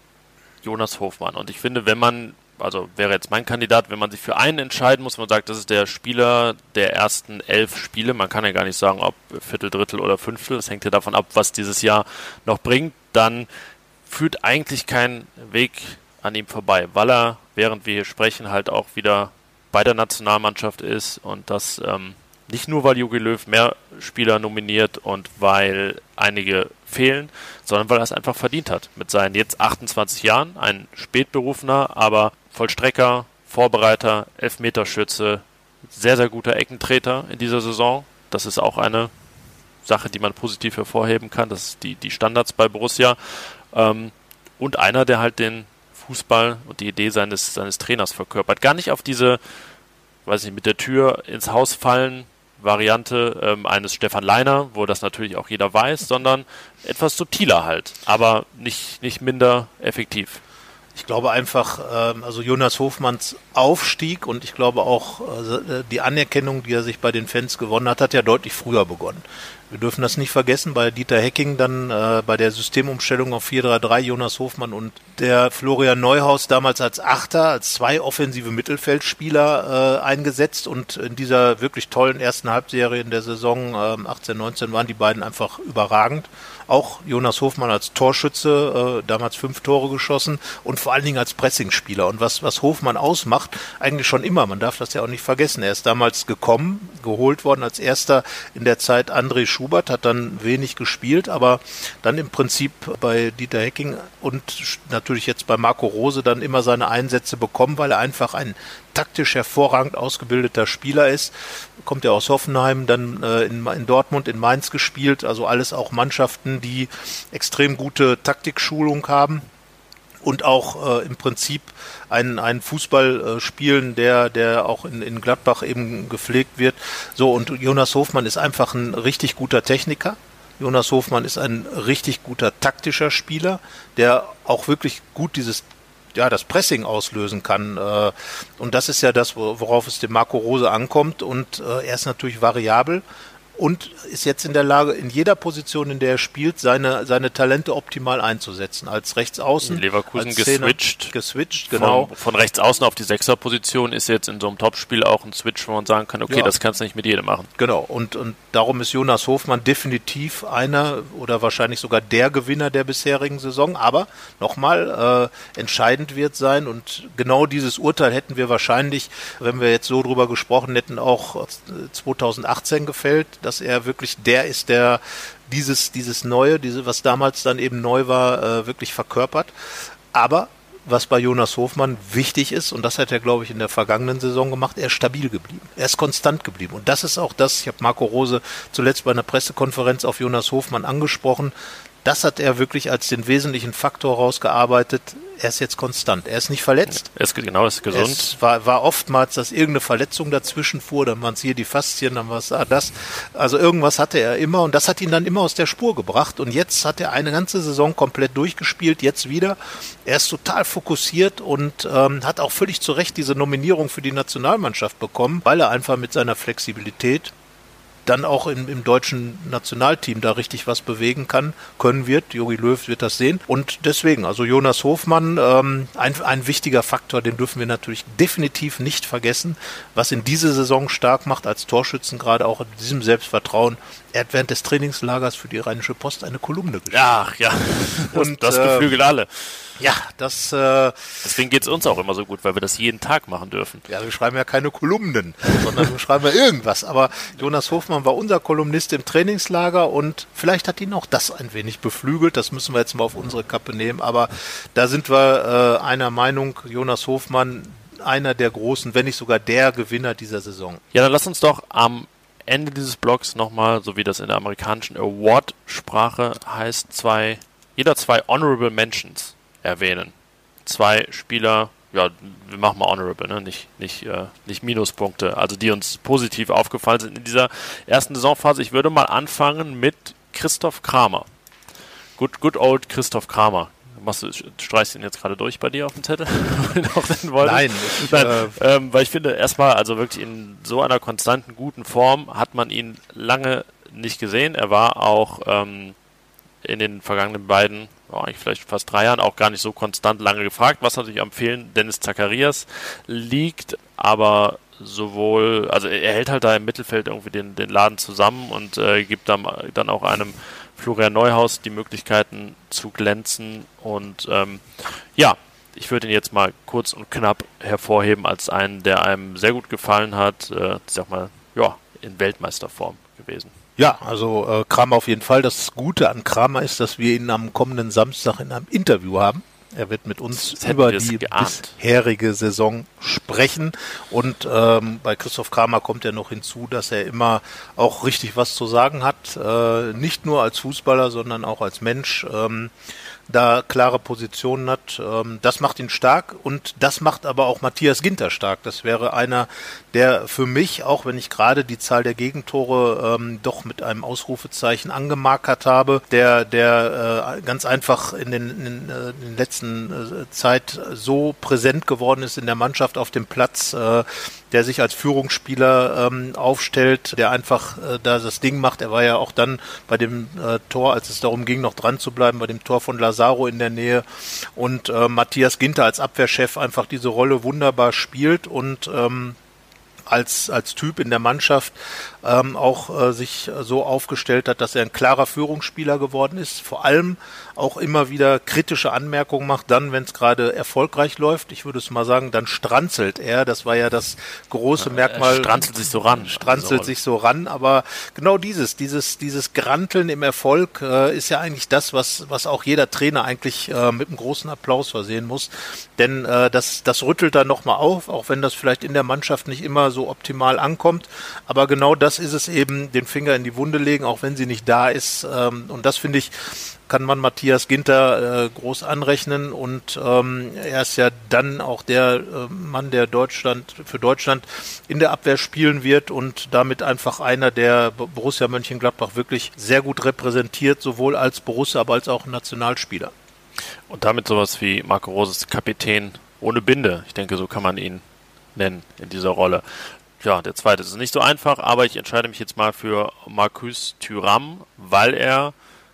Jonas Hofmann. Und ich finde, wenn man, also wäre jetzt mein Kandidat, wenn man sich für einen entscheiden muss, man sagt, das ist der Spieler der ersten elf Spiele, man kann ja gar nicht sagen, ob Viertel, Drittel oder Fünftel, das hängt ja davon ab, was dieses Jahr noch bringt, dann führt eigentlich kein Weg an ihm vorbei, weil er, während wir hier sprechen, halt auch wieder bei der Nationalmannschaft ist und das ähm, nicht nur, weil Jogi Löw mehr Spieler nominiert und weil einige fehlen, sondern weil er es einfach verdient hat. Mit seinen jetzt achtundzwanzig Jahren, ein Spätberufener, aber Vollstrecker, Vorbereiter, Elfmeterschütze, sehr, sehr guter Eckentreter in dieser Saison. Das ist auch eine Sache, die man positiv hervorheben kann. Das ist die, die Standards bei Borussia. Ähm, und einer, der halt den Fußball und die Idee seines, seines Trainers verkörpert. Gar nicht auf diese, weiß nicht, mit der Tür ins Haus fallen Variante ähm, eines Stefan Leiner, wo das natürlich auch jeder weiß, sondern etwas subtiler halt, aber nicht, nicht minder effektiv. Ich glaube einfach, ähm, also Jonas Hofmanns Aufstieg und ich glaube auch äh, die Anerkennung, die er sich bei den Fans gewonnen hat, hat ja deutlich früher begonnen. Wir dürfen das nicht vergessen, bei Dieter Hecking dann äh, bei der Systemumstellung auf vier drei drei Jonas Hofmann und der Florian Neuhaus damals als Achter, als zwei offensive Mittelfeldspieler äh, eingesetzt und in dieser wirklich tollen ersten Halbserie in der Saison äh, achtzehn neunzehn waren die beiden einfach überragend. Auch Jonas Hofmann als Torschütze, äh, damals fünf Tore geschossen und vor allen Dingen als Pressingspieler. Und was, was Hofmann ausmacht, eigentlich schon immer, man darf das ja auch nicht vergessen. Er ist damals gekommen, geholt worden als erster in der Zeit André Schubert, hat dann wenig gespielt, aber dann im Prinzip bei Dieter Hecking und natürlich jetzt bei Marco Rose dann immer seine Einsätze bekommen, weil er einfach ein taktisch hervorragend ausgebildeter Spieler ist. Kommt ja aus Hoffenheim, dann äh, in, in Dortmund, in Mainz gespielt, also alles auch Mannschaften, die extrem gute Taktikschulung haben und auch äh, im Prinzip einen, einen Fußball äh, spielen, der, der auch in, in Gladbach eben gepflegt wird. So, und Jonas Hofmann ist einfach ein richtig guter Techniker. Jonas Hofmann ist ein richtig guter taktischer Spieler, der auch wirklich gut dieses ja, das Pressing auslösen kann. Und das ist ja das, worauf es dem Marco Rose ankommt. Und er ist natürlich variabel und ist jetzt in der Lage, in jeder Position, in der er spielt, seine, seine Talente optimal einzusetzen. Als Rechtsaußen, in Leverkusen als Zehner, geswitcht. Geswitcht, genau. Von, von Rechtsaußen auf die Sechserposition ist jetzt in so einem Topspiel auch ein Switch, wo man sagen kann, okay, ja. das kannst du nicht mit jedem machen. Genau, und, und darum ist Jonas Hofmann definitiv einer oder wahrscheinlich sogar der Gewinner der bisherigen Saison. Aber nochmal, äh, entscheidend wird sein und genau dieses Urteil hätten wir wahrscheinlich, wenn wir jetzt so drüber gesprochen hätten, auch zweitausendachtzehn gefällt, dass er wirklich der ist, der dieses, dieses Neue, diese, was damals dann eben neu war, äh, wirklich verkörpert. Aber was bei Jonas Hofmann wichtig ist, und das hat er, glaube ich, in der vergangenen Saison gemacht, er ist stabil geblieben. Er ist konstant geblieben. Und das ist auch das, ich habe Marco Rose zuletzt bei einer Pressekonferenz auf Jonas Hofmann angesprochen, das hat er wirklich als den wesentlichen Faktor rausgearbeitet. Er ist jetzt konstant. Er ist nicht verletzt. Er ist, genau, er ist gesund. Es war, war oftmals, dass irgendeine Verletzung dazwischen fuhr, dann waren es hier die Faszien, dann war es ah, das. Also irgendwas hatte er immer und das hat ihn dann immer aus der Spur gebracht. Und jetzt hat er eine ganze Saison komplett durchgespielt, jetzt wieder. Er ist total fokussiert und ähm, hat auch völlig zu Recht diese Nominierung für die Nationalmannschaft bekommen, weil er einfach mit seiner Flexibilität dann auch im, im deutschen Nationalteam da richtig was bewegen kann, können wird. Jogi Löw wird das sehen. Und deswegen, also Jonas Hofmann, ähm, ein, ein wichtiger Faktor, den dürfen wir natürlich definitiv nicht vergessen, was in dieser Saison stark macht als Torschützen, gerade auch in diesem Selbstvertrauen. Er hat während des Trainingslagers für die Rheinische Post eine Kolumne geschrieben. Ach ja, das, und das äh, beflügelt alle. Ja, das... Äh, Deswegen geht es uns auch immer so gut, weil wir das jeden Tag machen dürfen. Ja, wir schreiben ja keine Kolumnen, sondern wir schreiben ja irgendwas. Aber Jonas Hofmann war unser Kolumnist im Trainingslager und vielleicht hat ihn auch das ein wenig beflügelt. Das müssen wir jetzt mal auf unsere Kappe nehmen. Aber da sind wir äh, einer Meinung, Jonas Hofmann, einer der großen, wenn nicht sogar der Gewinner dieser Saison. Ja, dann lass uns doch am Ende dieses Blogs nochmal, so wie das in der amerikanischen Award-Sprache heißt, zwei, jeder zwei Honorable Mentions erwähnen. Zwei Spieler, ja, wir machen mal Honorable, ne? nicht, nicht, äh, nicht Minuspunkte, also die uns positiv aufgefallen sind in dieser ersten Saisonphase. Ich würde mal anfangen mit Christoph Kramer. Good, good old Christoph Kramer. Machst du, streichst ihn jetzt gerade durch bei dir auf dem Zettel? Nein, ich, Nein äh, ähm, weil ich finde, erstmal, also wirklich in so einer konstanten, guten Form hat man ihn lange nicht gesehen. Er war auch ähm, in den vergangenen beiden, oh, eigentlich vielleicht fast drei Jahren, auch gar nicht so konstant lange gefragt, was natürlich am Fehlen Dennis Zacharias liegt, aber sowohl, also er hält halt da im Mittelfeld irgendwie den, den Laden zusammen und äh, gibt dann, dann auch einem Florian Neuhaus die Möglichkeiten zu glänzen und ähm, ja, ich würde ihn jetzt mal kurz und knapp hervorheben als einen, der einem sehr gut gefallen hat, äh, ich sag mal, ja, in Weltmeisterform gewesen. Ja, also äh, Kramer auf jeden Fall. Das Gute an Kramer ist, dass wir ihn am kommenden Samstag in einem Interview haben. Er wird mit uns über die bisherige Saison sprechen. Und ähm, bei Christoph Kramer kommt ja noch hinzu, dass er immer auch richtig was zu sagen hat. Äh, nicht nur als Fußballer, sondern auch als Mensch. Ähm, da klare Positionen hat. Ähm, das macht ihn stark und das macht aber auch Matthias Ginter stark. Das wäre einer, der für mich, auch wenn ich gerade die Zahl der Gegentore ähm, doch mit einem Ausrufezeichen angemarkert habe, der der äh, ganz einfach in den, in, äh, in den letzten äh, Zeit so präsent geworden ist in der Mannschaft auf dem Platz, äh, der sich als Führungsspieler ähm, aufstellt, der einfach äh, da das Ding macht. Er war ja auch dann bei dem äh, Tor, als es darum ging, noch dran zu bleiben, bei dem Tor von Lazaro in der Nähe, und äh, Matthias Ginter als Abwehrchef einfach diese Rolle wunderbar spielt und ähm, als als Typ in der Mannschaft ähm, auch äh, sich so aufgestellt hat, dass er ein klarer Führungsspieler geworden ist, vor allem auch immer wieder kritische Anmerkungen macht, dann, wenn es gerade erfolgreich läuft. Ich würde es mal sagen, dann stranzelt er. Das war ja das große Merkmal. Er stranzelt sich so ran. Stranzelt also. sich so ran, aber genau dieses, dieses, dieses Granteln im Erfolg äh, ist ja eigentlich das, was, was auch jeder Trainer eigentlich äh, mit einem großen Applaus versehen muss. Denn äh, das, das rüttelt dann nochmal auf, auch wenn das vielleicht in der Mannschaft nicht immer so optimal ankommt. Aber genau das ist es eben, den Finger in die Wunde legen, auch wenn sie nicht da ist. Ähm, und das finde ich, kann man Matthias Ginter äh, groß anrechnen, und ähm, er ist ja dann auch der äh, Mann, der Deutschland für Deutschland in der Abwehr spielen wird und damit einfach einer, der Borussia Mönchengladbach wirklich sehr gut repräsentiert, sowohl als Borussia, aber als auch Nationalspieler. Und damit sowas wie Marco Roses Kapitän ohne Binde, ich denke, so kann man ihn nennen in dieser Rolle. Ja, der zweite ist nicht so einfach, aber ich entscheide mich jetzt mal für Marcus Thuram, weil er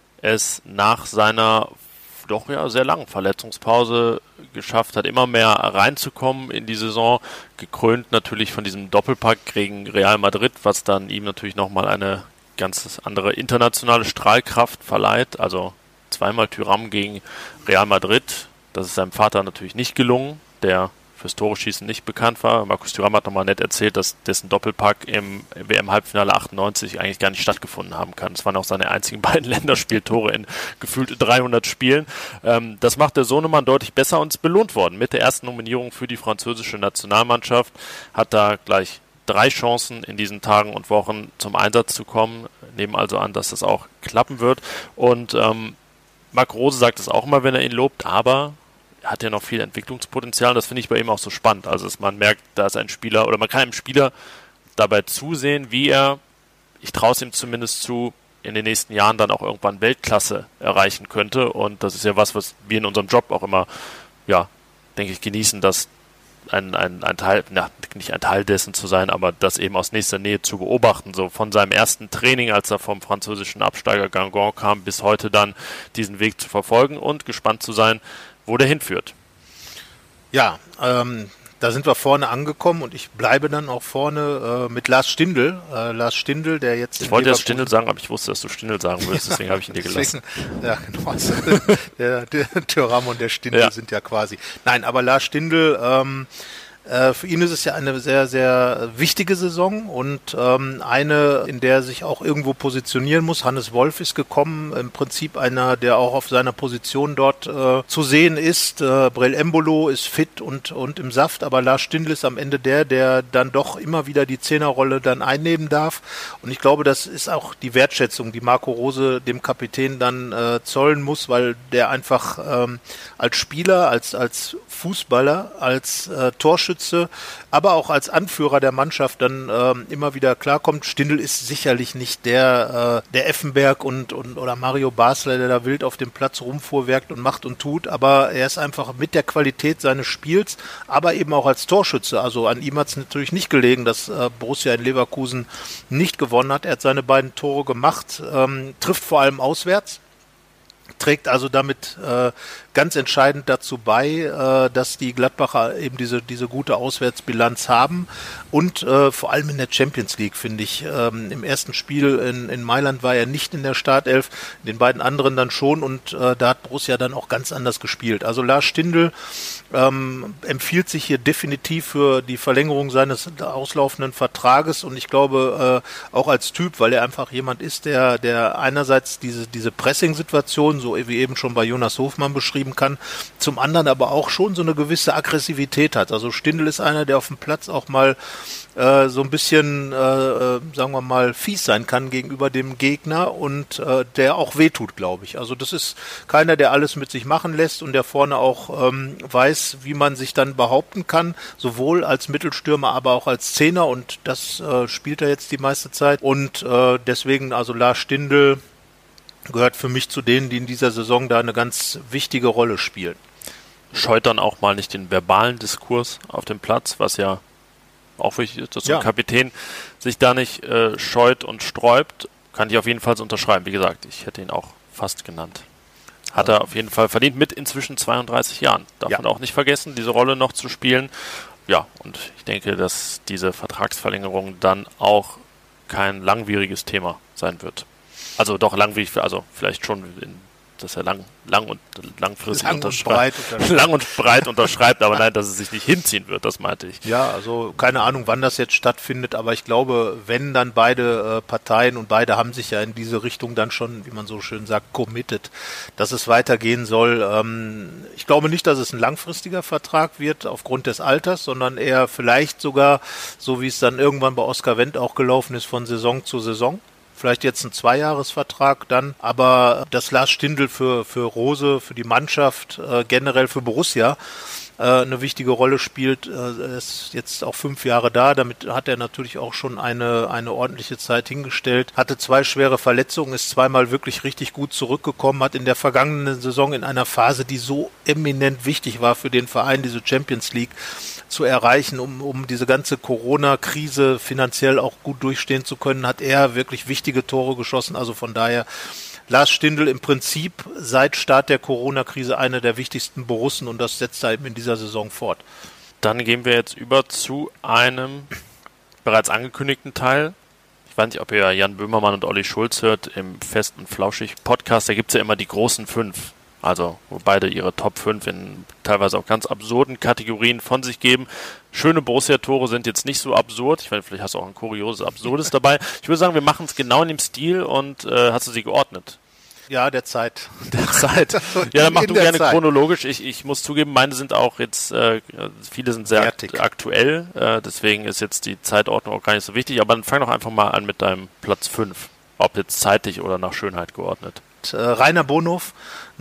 es nach seiner doch ja sehr langen Verletzungspause geschafft hat, immer mehr reinzukommen in die Saison, gekrönt natürlich von diesem Doppelpack gegen Real Madrid, was dann ihm natürlich nochmal eine ganz andere internationale Strahlkraft verleiht, also zweimal Thuram gegen Real Madrid, das ist seinem Vater natürlich nicht gelungen, der fürs Tore-Schießen nicht bekannt war. Marcus Thuram hat nochmal nett erzählt, dass dessen Doppelpack im W M-Halbfinale achtundneunzig eigentlich gar nicht stattgefunden haben kann. Das waren auch seine einzigen beiden Länderspieltore in gefühlt dreihundert Spielen. Ähm, das macht der Sohnemann deutlich besser und ist belohnt worden. Mit der ersten Nominierung für die französische Nationalmannschaft hat er gleich drei Chancen in diesen Tagen und Wochen zum Einsatz zu kommen. Nehmen also an, dass das auch klappen wird. Und ähm, Marc Rose sagt es auch immer, wenn er ihn lobt, aber er hat ja noch viel Entwicklungspotenzial, und das finde ich bei ihm auch so spannend. Also, dass man merkt, da ist ein Spieler, oder man kann einem Spieler dabei zusehen, wie er, ich traue es ihm zumindest zu, in den nächsten Jahren dann auch irgendwann Weltklasse erreichen könnte. Und das ist ja was, was wir in unserem Job auch immer, ja, denke ich, genießen, dass ein, ein, ein Teil, na, nicht ein Teil dessen zu sein, aber das eben aus nächster Nähe zu beobachten. So von seinem ersten Training, als er vom französischen Absteiger Guingamp kam, bis heute dann diesen Weg zu verfolgen und gespannt zu sein, wo der hinführt. Ja, ähm, da sind wir vorne angekommen, und ich bleibe dann auch vorne äh, mit Lars Stindl. Äh, Lars Stindl, der jetzt... Ich wollte jetzt Stindl sagen, aber ich wusste, dass du Stindl sagen würdest, deswegen ja, habe ich ihn dir gelassen. Deswegen, ja, genau. Also, der, der Thuram und der Stindl ja. sind ja quasi... Nein, aber Lars Stindl... Ähm, Äh, für ihn ist es ja eine sehr, sehr wichtige Saison und ähm, eine, in der er sich auch irgendwo positionieren muss. Hannes Wolf ist gekommen, im Prinzip einer, der auch auf seiner Position dort äh, zu sehen ist. Äh, Brel Embolo ist fit und, und im Saft, aber Lars Stindl ist am Ende der, der dann doch immer wieder die Zehnerrolle dann einnehmen darf. Und ich glaube, das ist auch die Wertschätzung, die Marco Rose dem Kapitän dann äh, zollen muss, weil der einfach ähm, als Spieler, als, als Fußballer, als äh, Torschütze, aber auch als Anführer der Mannschaft dann ähm, immer wieder klarkommt. Stindl ist sicherlich nicht der äh, der Effenberg und, und oder Mario Basler, der da wild auf dem Platz rumfuhrwerkt und macht und tut, aber er ist einfach mit der Qualität seines Spiels, aber eben auch als Torschütze. Also an ihm hat es natürlich nicht gelegen, dass äh, Borussia in Leverkusen nicht gewonnen hat. Er hat seine beiden Tore gemacht, ähm, trifft vor allem auswärts, trägt also damit äh, ganz entscheidend dazu bei, äh, dass die Gladbacher eben diese diese gute Auswärtsbilanz haben und äh, vor allem in der Champions League, finde ich. Ähm, im ersten Spiel in, in Mailand war er nicht in der Startelf, in den beiden anderen dann schon, und äh, da hat Borussia dann auch ganz anders gespielt. Also Lars Stindl ähm, empfiehlt sich hier definitiv für die Verlängerung seines auslaufenden Vertrages, und ich glaube äh, auch als Typ, weil er einfach jemand ist, der der einerseits diese diese Pressing-Situation so wie eben schon bei Jonas Hofmann beschrieben kann, zum anderen aber auch schon so eine gewisse Aggressivität hat. Also Stindl ist einer, der auf dem Platz auch mal äh, so ein bisschen, äh, sagen wir mal, fies sein kann gegenüber dem Gegner und äh, der auch wehtut, glaube ich. Also das ist keiner, der alles mit sich machen lässt und der vorne auch ähm, weiß, wie man sich dann behaupten kann, sowohl als Mittelstürmer, aber auch als Zehner, und das äh, spielt er jetzt die meiste Zeit. Und äh, deswegen, also Lars Stindl gehört für mich zu denen, die in dieser Saison da eine ganz wichtige Rolle spielen. Scheut dann auch mal nicht den verbalen Diskurs auf dem Platz, was ja auch wichtig ist, dass ja. ein Kapitän sich da nicht äh, scheut und sträubt, kann ich auf jeden Fall unterschreiben. Wie gesagt, ich hätte ihn auch fast genannt. Hat er auf jeden Fall verdient, mit inzwischen zweiunddreißig Jahren. Darf ja. man auch nicht vergessen, diese Rolle noch zu spielen. Ja, und ich denke, dass diese Vertragsverlängerung dann auch kein langwieriges Thema sein wird. Also doch langwierig, also vielleicht schon, in, dass er lang, lang und langfristig lang unterschreibt. Und breit lang und breit unterschreibt, aber nein, dass es sich nicht hinziehen wird, das meinte ich. Ja, also keine Ahnung, wann das jetzt stattfindet, aber ich glaube, wenn dann beide äh, Parteien, und beide haben sich ja in diese Richtung dann schon, wie man so schön sagt, committed, dass es weitergehen soll. Ähm, ich glaube nicht, dass es ein langfristiger Vertrag wird aufgrund des Alters, sondern eher vielleicht sogar, so wie es dann irgendwann bei Oskar Wendt auch gelaufen ist, von Saison zu Saison. Vielleicht jetzt ein Zweijahresvertrag dann, aber dass Lars Stindl für, für Rose, für die Mannschaft, äh, generell für Borussia äh, eine wichtige Rolle spielt, äh, ist jetzt auch fünf Jahre da, damit hat er natürlich auch schon eine, eine ordentliche Zeit hingestellt, hatte zwei schwere Verletzungen, ist zweimal wirklich richtig gut zurückgekommen, hat in der vergangenen Saison in einer Phase, die so eminent wichtig war für den Verein, diese Champions League zu erreichen, um, um diese ganze Corona-Krise finanziell auch gut durchstehen zu können, hat er wirklich wichtige Tore geschossen. Also von daher Lars Stindl im Prinzip seit Start der Corona-Krise einer der wichtigsten Borussen, und das setzt er eben in dieser Saison fort. Dann gehen wir jetzt über zu einem bereits angekündigten Teil. Ich weiß nicht, ob ihr Jan Böhmermann und Olli Schulz hört im Fest und Flauschig Podcast. Da gibt es ja immer die großen fünf. Also, wo beide ihre Top fünf in teilweise auch ganz absurden Kategorien von sich geben. Schöne Borussia-Tore sind jetzt nicht so absurd. Ich meine, vielleicht hast du auch ein kurioses, absurdes dabei. Ich würde sagen, wir machen es genau in dem Stil, und äh, hast du sie geordnet? Ja, der Zeit. Der Zeit. Ja, dann mach du gerne Zeit. Chronologisch. Ich, ich muss zugeben, meine sind auch jetzt, äh, viele sind sehr akt- aktuell. Äh, deswegen ist jetzt die Zeitordnung auch gar nicht so wichtig. Aber dann fang doch einfach mal an mit deinem Platz fünf. Ob jetzt zeitlich oder nach Schönheit geordnet. Äh, Rainer Bonhoff,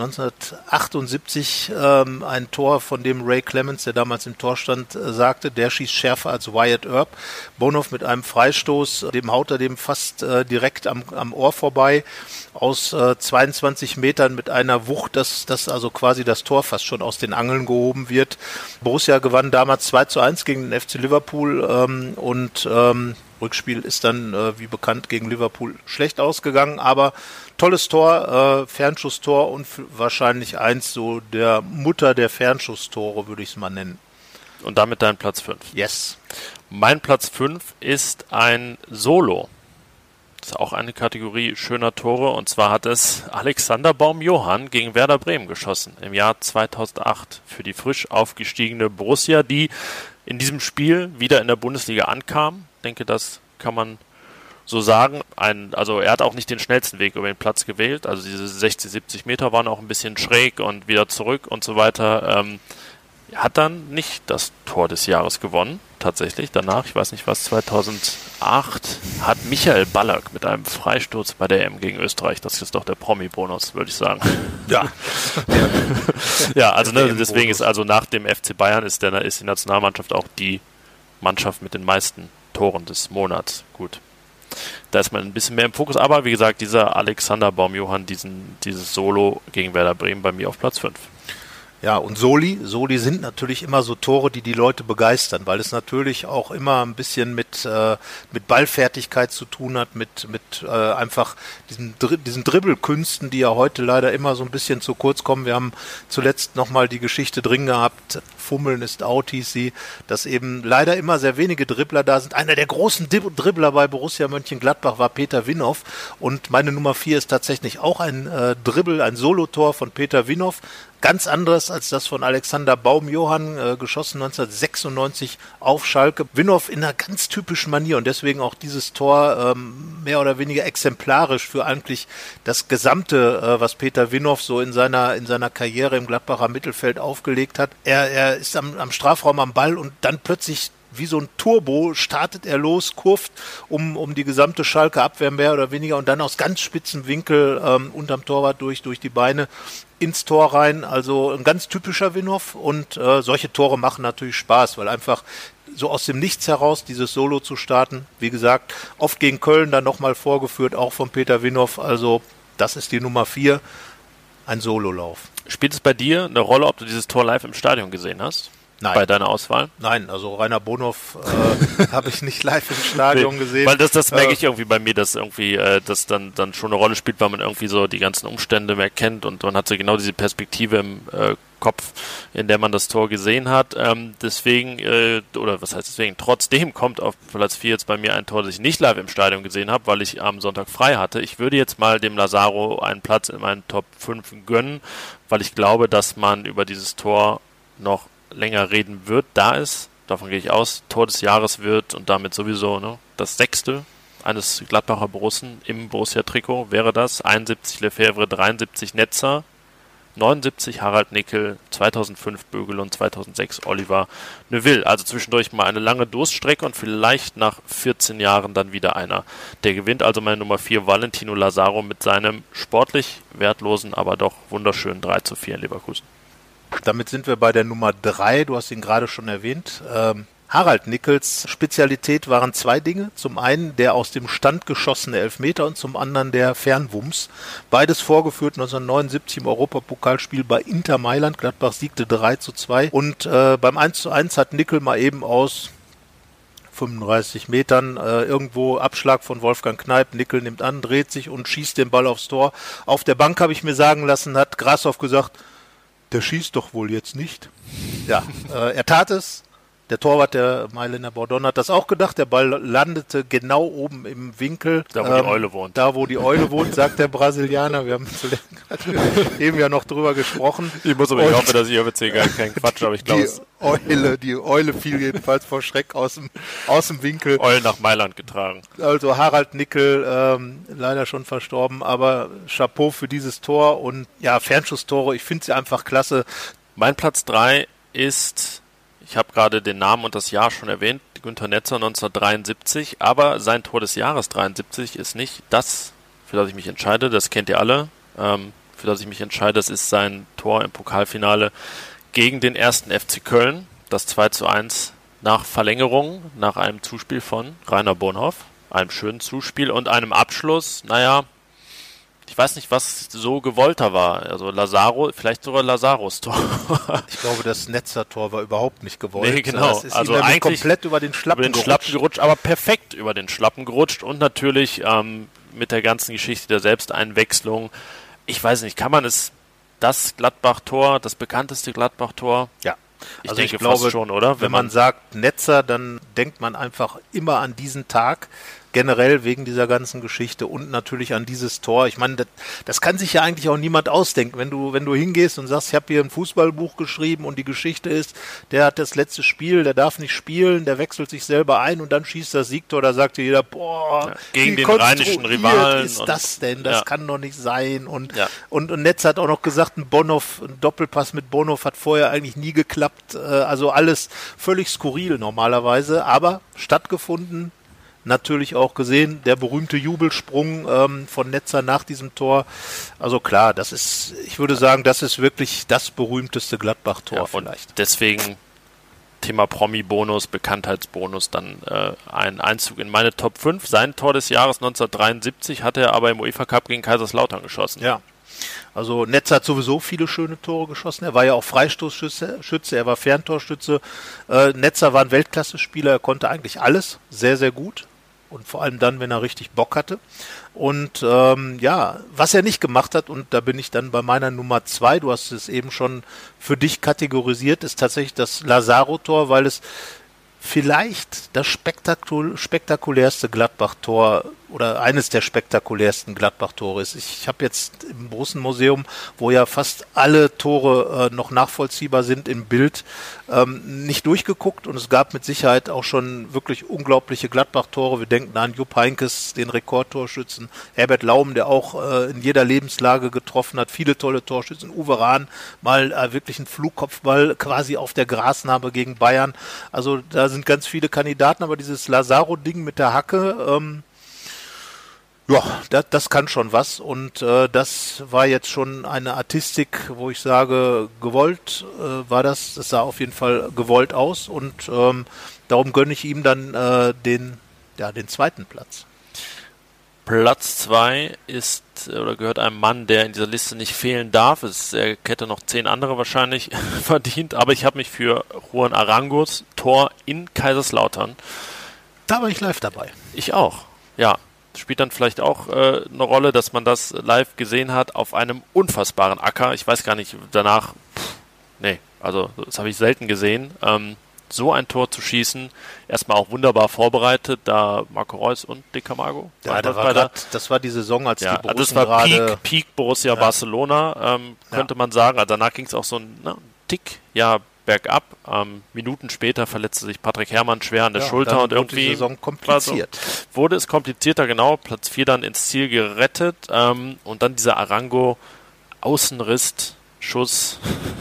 neunzehnhundertachtundsiebzig, ähm, ein Tor, von dem Ray Clemens, der damals im Tor stand, äh, sagte, der schießt schärfer als Wyatt Earp. Bonhoff mit einem Freistoß, dem haut er dem fast äh, direkt am, am Ohr vorbei, aus äh, zweiundzwanzig Metern mit einer Wucht, dass, dass also quasi das Tor fast schon aus den Angeln gehoben wird. Borussia gewann damals zwei zu eins gegen den F C Liverpool, ähm, und ähm, Rückspiel ist dann, äh, wie bekannt, gegen Liverpool schlecht ausgegangen, aber tolles Tor, äh, Fernschusstor, und f- wahrscheinlich eins so der Mutter der Fernschusstore, würde ich es mal nennen. Und damit dein Platz fünf. Yes. Mein Platz fünf ist ein Solo. Das ist auch eine Kategorie schöner Tore, und zwar hat es Alexander Baum-Johann gegen Werder Bremen geschossen im Jahr zweitausendacht für die frisch aufgestiegene Borussia, die in diesem Spiel wieder in der Bundesliga ankam. Ich denke, das kann man so sagen. Ein, also er hat auch nicht den schnellsten Weg über den Platz gewählt. Also diese sechzig, siebzig Meter waren auch ein bisschen schräg und wieder zurück und so weiter. Ähm, er hat dann nicht das Tor des Jahres gewonnen, tatsächlich. Danach, ich weiß nicht was, zweitausendacht hat Michael Ballack mit einem Freistoß bei der E M gegen Österreich. Das ist doch der Promi-Bonus, würde ich sagen. Ja. Ja, also ne, deswegen ist also nach dem F C Bayern ist, der, ist die Nationalmannschaft auch die Mannschaft mit den meisten Toren des Monats. Gut. Da ist man ein bisschen mehr im Fokus, aber wie gesagt, dieser Alexander Baum-Johann, diesen, dieses Solo gegen Werder Bremen bei mir auf Platz fünf. Ja, und Soli, Soli sind natürlich immer so Tore, die die Leute begeistern, weil es natürlich auch immer ein bisschen mit äh, mit Ballfertigkeit zu tun hat, mit mit äh, einfach diesen diesen Dribbelkünsten, die ja heute leider immer so ein bisschen zu kurz kommen. Wir haben zuletzt nochmal die Geschichte drin gehabt, Fummeln ist out, hieß sie, dass eben leider immer sehr wenige Dribbler da sind. Einer der großen Dribbler bei Borussia Mönchengladbach war Peter Winhoff, und meine Nummer vier ist tatsächlich auch ein äh, Dribbel, ein Solotor von Peter Winhoff. ganz anderes als das von Alexander Baumjohann, äh, geschossen neunzehnhundertsechsundneunzig auf Schalke. Winhoff in einer ganz typischen Manier und deswegen auch dieses Tor ähm, mehr oder weniger exemplarisch für eigentlich das Gesamte, äh, was Peter Winhoff so in seiner in seiner Karriere im Gladbacher Mittelfeld aufgelegt hat. Er, er ist am, am Strafraum am Ball und dann plötzlich wie so ein Turbo startet er los, kurvt um, um die gesamte Schalke Abwehr mehr oder weniger und dann aus ganz spitzen Winkel ähm, unterm Torwart durch, durch die Beine ins Tor rein. Also ein ganz typischer Winhoff und äh, solche Tore machen natürlich Spaß, weil einfach so aus dem Nichts heraus dieses Solo zu starten, wie gesagt, oft gegen Köln dann nochmal vorgeführt, auch von Peter Winhoff. Also das ist die Nummer vier, ein Sololauf. Spielt es bei dir eine Rolle, ob du dieses Tor live im Stadion gesehen hast? Nein. Bei deiner Auswahl? Nein, also Rainer Bonhoff äh, habe ich nicht live im Stadion nee, gesehen. Weil das, das merke ich irgendwie bei mir, dass irgendwie äh, das dann, dann schon eine Rolle spielt, weil man irgendwie so die ganzen Umstände mehr kennt und man hat so genau diese Perspektive im äh, Kopf, in der man das Tor gesehen hat. Ähm, deswegen, äh, oder was heißt deswegen, trotzdem kommt auf Platz vier jetzt bei mir ein Tor, das ich nicht live im Stadion gesehen habe, weil ich am Sonntag frei hatte. Ich würde jetzt mal dem Lazaro einen Platz in meinen Top fünf gönnen, weil ich glaube, dass man über dieses Tor noch länger reden wird, da ist, davon gehe ich aus, Tor des Jahres wird und damit sowieso ne, das sechste eines Gladbacher Borussen im Borussia-Trikot wäre das, einundsiebzig Lefebvre, dreiundsiebzig Netzer, neunundsiebzig Harald Nickel, zweitausendfünf Bögel und zweitausendsechs Oliver Neuville. Also zwischendurch mal eine lange Durststrecke und vielleicht nach vierzehn Jahren dann wieder einer, der gewinnt. Also meine Nummer vier, Valentino Lazaro mit seinem sportlich wertlosen, aber doch wunderschönen drei zu vier in Leverkusen. Damit sind wir bei der Nummer drei, du hast ihn gerade schon erwähnt. Ähm, Harald Nickels Spezialität waren zwei Dinge. Zum einen der aus dem Stand geschossene Elfmeter und zum anderen der Fernwumms. Beides vorgeführt neunzehnhundertneunundsiebzig im Europapokalspiel bei Inter Mailand. Gladbach siegte drei zu zwei. Und äh, beim eins zu eins hat Nickel mal eben aus fünfunddreißig Metern äh, irgendwo Abschlag von Wolfgang Kneip. Nickel nimmt an, dreht sich und schießt den Ball aufs Tor. Auf der Bank, habe ich mir sagen lassen, hat Grashoff gesagt, der schießt doch wohl jetzt nicht. Ja, äh, er tat es. Der Torwart der Mailänder Bordon hat das auch gedacht. Der Ball landete genau oben im Winkel. Da, wo ähm, die Eule wohnt. Da, wo die Eule wohnt, sagt der Brasilianer. Wir haben eben ja noch drüber gesprochen. Ich muss aber, ich hoffe, dass ich erzähle gar keinen Quatsch, aber ich glaube Die Eule, die Eule fiel jedenfalls vor Schreck aus dem, aus dem Winkel. Eulen nach Mailand getragen. Also Harald Nickel, ähm, leider schon verstorben, aber Chapeau für dieses Tor und ja, Fernschusstore, ich finde sie einfach klasse. Mein Platz drei ist... Ich habe gerade den Namen und das Jahr schon erwähnt, Günter Netzer neunzehnhundertdreiundsiebzig, aber sein Tor des Jahres dreiundsiebzig ist nicht das, für das ich mich entscheide, das kennt ihr alle, ähm, für das ich mich entscheide, das ist sein Tor im Pokalfinale gegen den ersten F C Köln, das zwei zu eins nach Verlängerung, nach einem Zuspiel von Rainer Bonhoff, einem schönen Zuspiel und einem Abschluss, naja, ich weiß nicht, was so gewollter war. Also Lazaro, vielleicht sogar Lazaros Tor. Ich glaube, das Netzer-Tor war überhaupt nicht gewollt. Nee, genau. Das ist also ihm eigentlich komplett über den Schlappen über den gerutscht. Schlappen gerutscht, aber perfekt über den Schlappen gerutscht und natürlich ähm, mit der ganzen Geschichte der Selbsteinwechslung. Ich weiß nicht, kann man es, das Gladbach-Tor, das bekannteste Gladbach-Tor? Ja. Ich also denke ich glaube, fast schon, oder? Wenn, wenn man, man sagt Netzer, dann denkt man einfach immer an diesen Tag, generell wegen dieser ganzen Geschichte und natürlich an dieses Tor. Ich meine, das, das kann sich ja eigentlich auch niemand ausdenken. Wenn du, wenn du hingehst und sagst, ich habe hier ein Fußballbuch geschrieben und die Geschichte ist, der hat das letzte Spiel, der darf nicht spielen, der wechselt sich selber ein und dann schießt das Siegtor, da sagt dir jeder, boah, ja, gegen wie den rheinischen Rivalen ist das denn? Das ja. kann doch nicht sein. Und, ja. und, und Netz hat auch noch gesagt, ein Bonhoff, ein Doppelpass mit Bonhoff hat vorher eigentlich nie geklappt. Also alles völlig skurril normalerweise, aber stattgefunden. Natürlich auch gesehen, der berühmte Jubelsprung ähm, von Netzer nach diesem Tor. Also klar, das ist, ich würde sagen, das ist wirklich das berühmteste Gladbach-Tor ja, vielleicht. Deswegen Thema Promi-Bonus, Bekanntheitsbonus, dann äh, ein Einzug in meine Top fünf. Sein Tor des Jahres neunzehnhundertdreiundsiebzig hat er aber im UEFA Cup gegen Kaiserslautern geschossen. Ja. Also Netzer hat sowieso viele schöne Tore geschossen. Er war ja auch Freistoßschütze, Schütze, er war Ferntorschütze. Äh, Netzer war ein Weltklasse-Spieler, er konnte eigentlich alles sehr, sehr gut. Und vor allem dann, wenn er richtig Bock hatte. Und ähm, ja, was er nicht gemacht hat, und da bin ich dann bei meiner Nummer zwei, du hast es eben schon für dich kategorisiert, ist tatsächlich das Lazaro-Tor, weil es vielleicht das spektakul- spektakulärste Gladbach-Tor oder eines der spektakulärsten Gladbach-Tore ist. Ich habe jetzt im Borussen-Museum, wo ja fast alle Tore äh, noch nachvollziehbar sind im Bild, ähm, nicht durchgeguckt und es gab mit Sicherheit auch schon wirklich unglaubliche Gladbach-Tore. Wir denken an Jupp Heynckes, den Rekordtorschützen, Herbert Laum, der auch äh, in jeder Lebenslage getroffen hat, viele tolle Torschützen, Uwe Rahn, mal äh, wirklich ein Flugkopfball quasi auf der Grasnarbe gegen Bayern. Also da sind ganz viele Kandidaten, aber dieses Lazaro-Ding mit der Hacke, ähm, ja, das, das kann schon was und äh, das war jetzt schon eine Artistik, wo ich sage, gewollt äh, war das, das sah auf jeden Fall gewollt aus und ähm, darum gönne ich ihm dann äh, den, ja, den zweiten Platz. Platz zwei ist oder gehört einem Mann, der in dieser Liste nicht fehlen darf. Es er hätte noch zehn andere wahrscheinlich verdient, aber ich habe mich für Juan Arangos Tor in Kaiserslautern. Da war ich live dabei. Ich auch, ja. Spielt dann vielleicht auch äh, eine Rolle, dass man das live gesehen hat auf einem unfassbaren Acker. Ich weiß gar nicht, danach, pff, nee, also das habe ich selten gesehen. Ähm, so ein Tor zu schießen, erstmal auch wunderbar vorbereitet, da Marco Reus und De Camargo. Ja, da war grad, das war die Saison, als ja, die Borussen das war gerade... Peak, Peak Borussia ja. Barcelona, ähm, könnte ja. man sagen. Also danach ging es auch so ein na, Tick, ja, bergab. Ähm, Minuten später verletzte sich Patrick Herrmann schwer an der ja, Schulter und irgendwie die Saison kompliziert. So, wurde es komplizierter, genau. Platz vier dann ins Ziel gerettet ähm, und dann dieser Arango Außenriss, Schuss,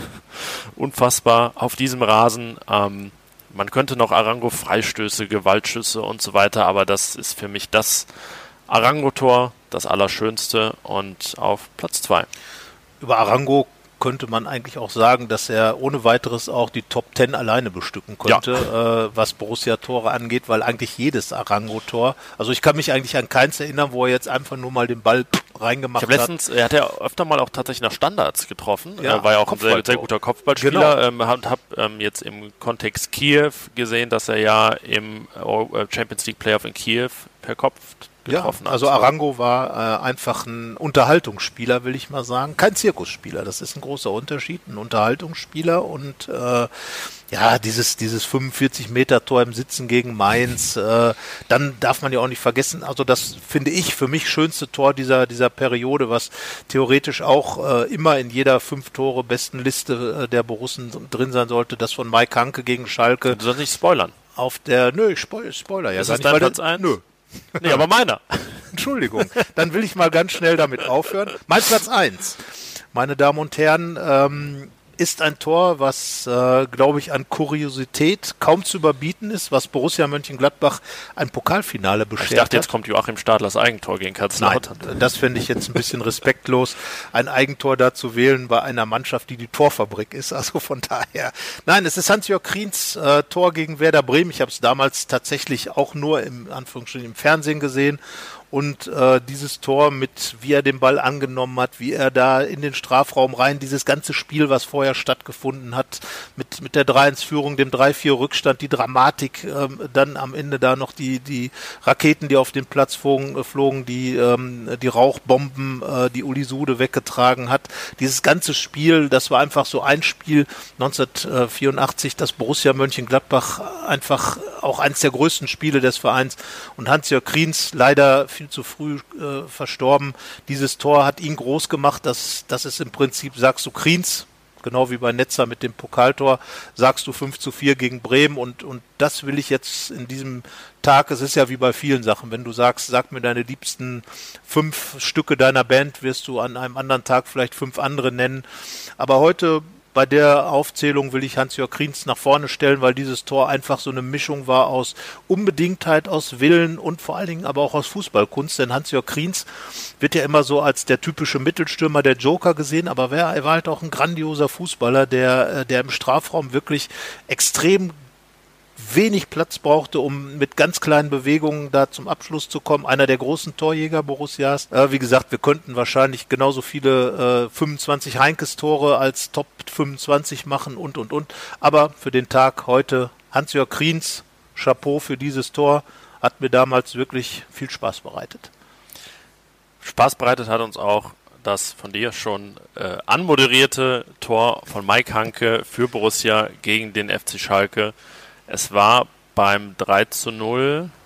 unfassbar auf diesem Rasen. Ähm, man könnte noch Arango Freistöße, Gewaltschüsse und so weiter, aber das ist für mich das Arango-Tor, das Allerschönste und auf Platz zwei. Über Arango könnte man eigentlich auch sagen, dass er ohne weiteres auch die Top Ten alleine bestücken könnte, ja. äh, was Borussia-Tore angeht, weil eigentlich jedes Arango-Tor, also ich kann mich eigentlich an keins erinnern, wo er jetzt einfach nur mal den Ball reingemacht hat. Ich habe letztens, er hat ja öfter mal auch tatsächlich nach Standards getroffen, ja, er war ja auch ein sehr, sehr guter Kopfballspieler, genau. ähm, und habe ähm, jetzt im Kontext Kiew gesehen, dass er ja im Champions League Playoff in Kiew per Kopf getroffen ja, also Arango war äh, einfach ein Unterhaltungsspieler, will ich mal sagen. Kein Zirkusspieler, das ist ein großer Unterschied. Ein Unterhaltungsspieler und äh, ja, dieses dieses fünfundvierzig Meter Tor im Sitzen gegen Mainz, äh, dann darf man ja auch nicht vergessen, also das finde ich für mich schönste Tor dieser dieser Periode, was theoretisch auch äh, immer in jeder fünf Tore besten Liste äh, der Borussen drin sein sollte, das von Mike Hanke gegen Schalke. Du sollst nicht spoilern. Auf der, nö, ich spoil, spoiler ja ist gar das nicht. Dein Platz eins? Nö. Nee, aber meiner. Entschuldigung, dann will ich mal ganz schnell damit aufhören. Mein Platz eins, meine Damen und Herren, ähm, ist ein Tor, was, äh, glaube ich, an Kuriosität kaum zu überbieten ist, was Borussia Mönchengladbach ein Pokalfinale beschert hat. Ich dachte, jetzt kommt Joachim Stadlers Eigentor gegen Kaiserslautern. Nein, das fände ich jetzt ein bisschen respektlos, ein Eigentor da zu wählen bei einer Mannschaft, die die Torfabrik ist. Also von daher, nein, es ist Hans-Jörg Kriens äh, Tor gegen Werder Bremen. Ich habe es damals tatsächlich auch nur im Anführungsstrichen im Fernsehen gesehen. Und äh, dieses Tor mit, wie er den Ball angenommen hat, wie er da in den Strafraum rein, dieses ganze Spiel, was vorher stattgefunden hat, mit mit der drei eins Führung, dem drei vier Rückstand, die Dramatik, ähm, dann am Ende da noch die die Raketen, die auf den Platz flogen, flogen die ähm, die Rauchbomben, äh, die Uli Sude weggetragen hat. Dieses ganze Spiel, das war einfach so ein Spiel neunzehnhundertvierundachtzig, das Borussia Mönchengladbach einfach auch eines der größten Spiele des Vereins und Hans-Jörg Kriens leider viel zu früh äh, verstorben. Dieses Tor hat ihn groß gemacht, dass das ist im Prinzip, sagst du Kriens, genau wie bei Netzer mit dem Pokaltor, sagst du fünf zu vier gegen Bremen und, und das will ich jetzt in diesem Tag, es ist ja wie bei vielen Sachen, wenn du sagst, sag mir deine liebsten fünf Stücke deiner Band, wirst du an einem anderen Tag vielleicht fünf andere nennen, aber heute bei der Aufzählung will ich Hans-Jörg Kriens nach vorne stellen, weil dieses Tor einfach so eine Mischung war aus Unbedingtheit, aus Willen und vor allen Dingen aber auch aus Fußballkunst, denn Hans-Jörg Kriens wird ja immer so als der typische Mittelstürmer, der Joker gesehen, aber er war halt auch ein grandioser Fußballer, der, der im Strafraum wirklich extrem wenig Platz brauchte, um mit ganz kleinen Bewegungen da zum Abschluss zu kommen. Einer der großen Torjäger Borussias. Äh, wie gesagt, wir könnten wahrscheinlich genauso viele äh, fünfundzwanzig Heinkes-Tore als Top fünfundzwanzig machen und, und, und. Aber für den Tag heute Hans-Jörg Kriens, Chapeau für dieses Tor, hat mir damals wirklich viel Spaß bereitet. Spaß bereitet hat uns auch das von dir schon äh, anmoderierte Tor von Mike Hanke für Borussia gegen den F C Schalke. Es war beim drei zu null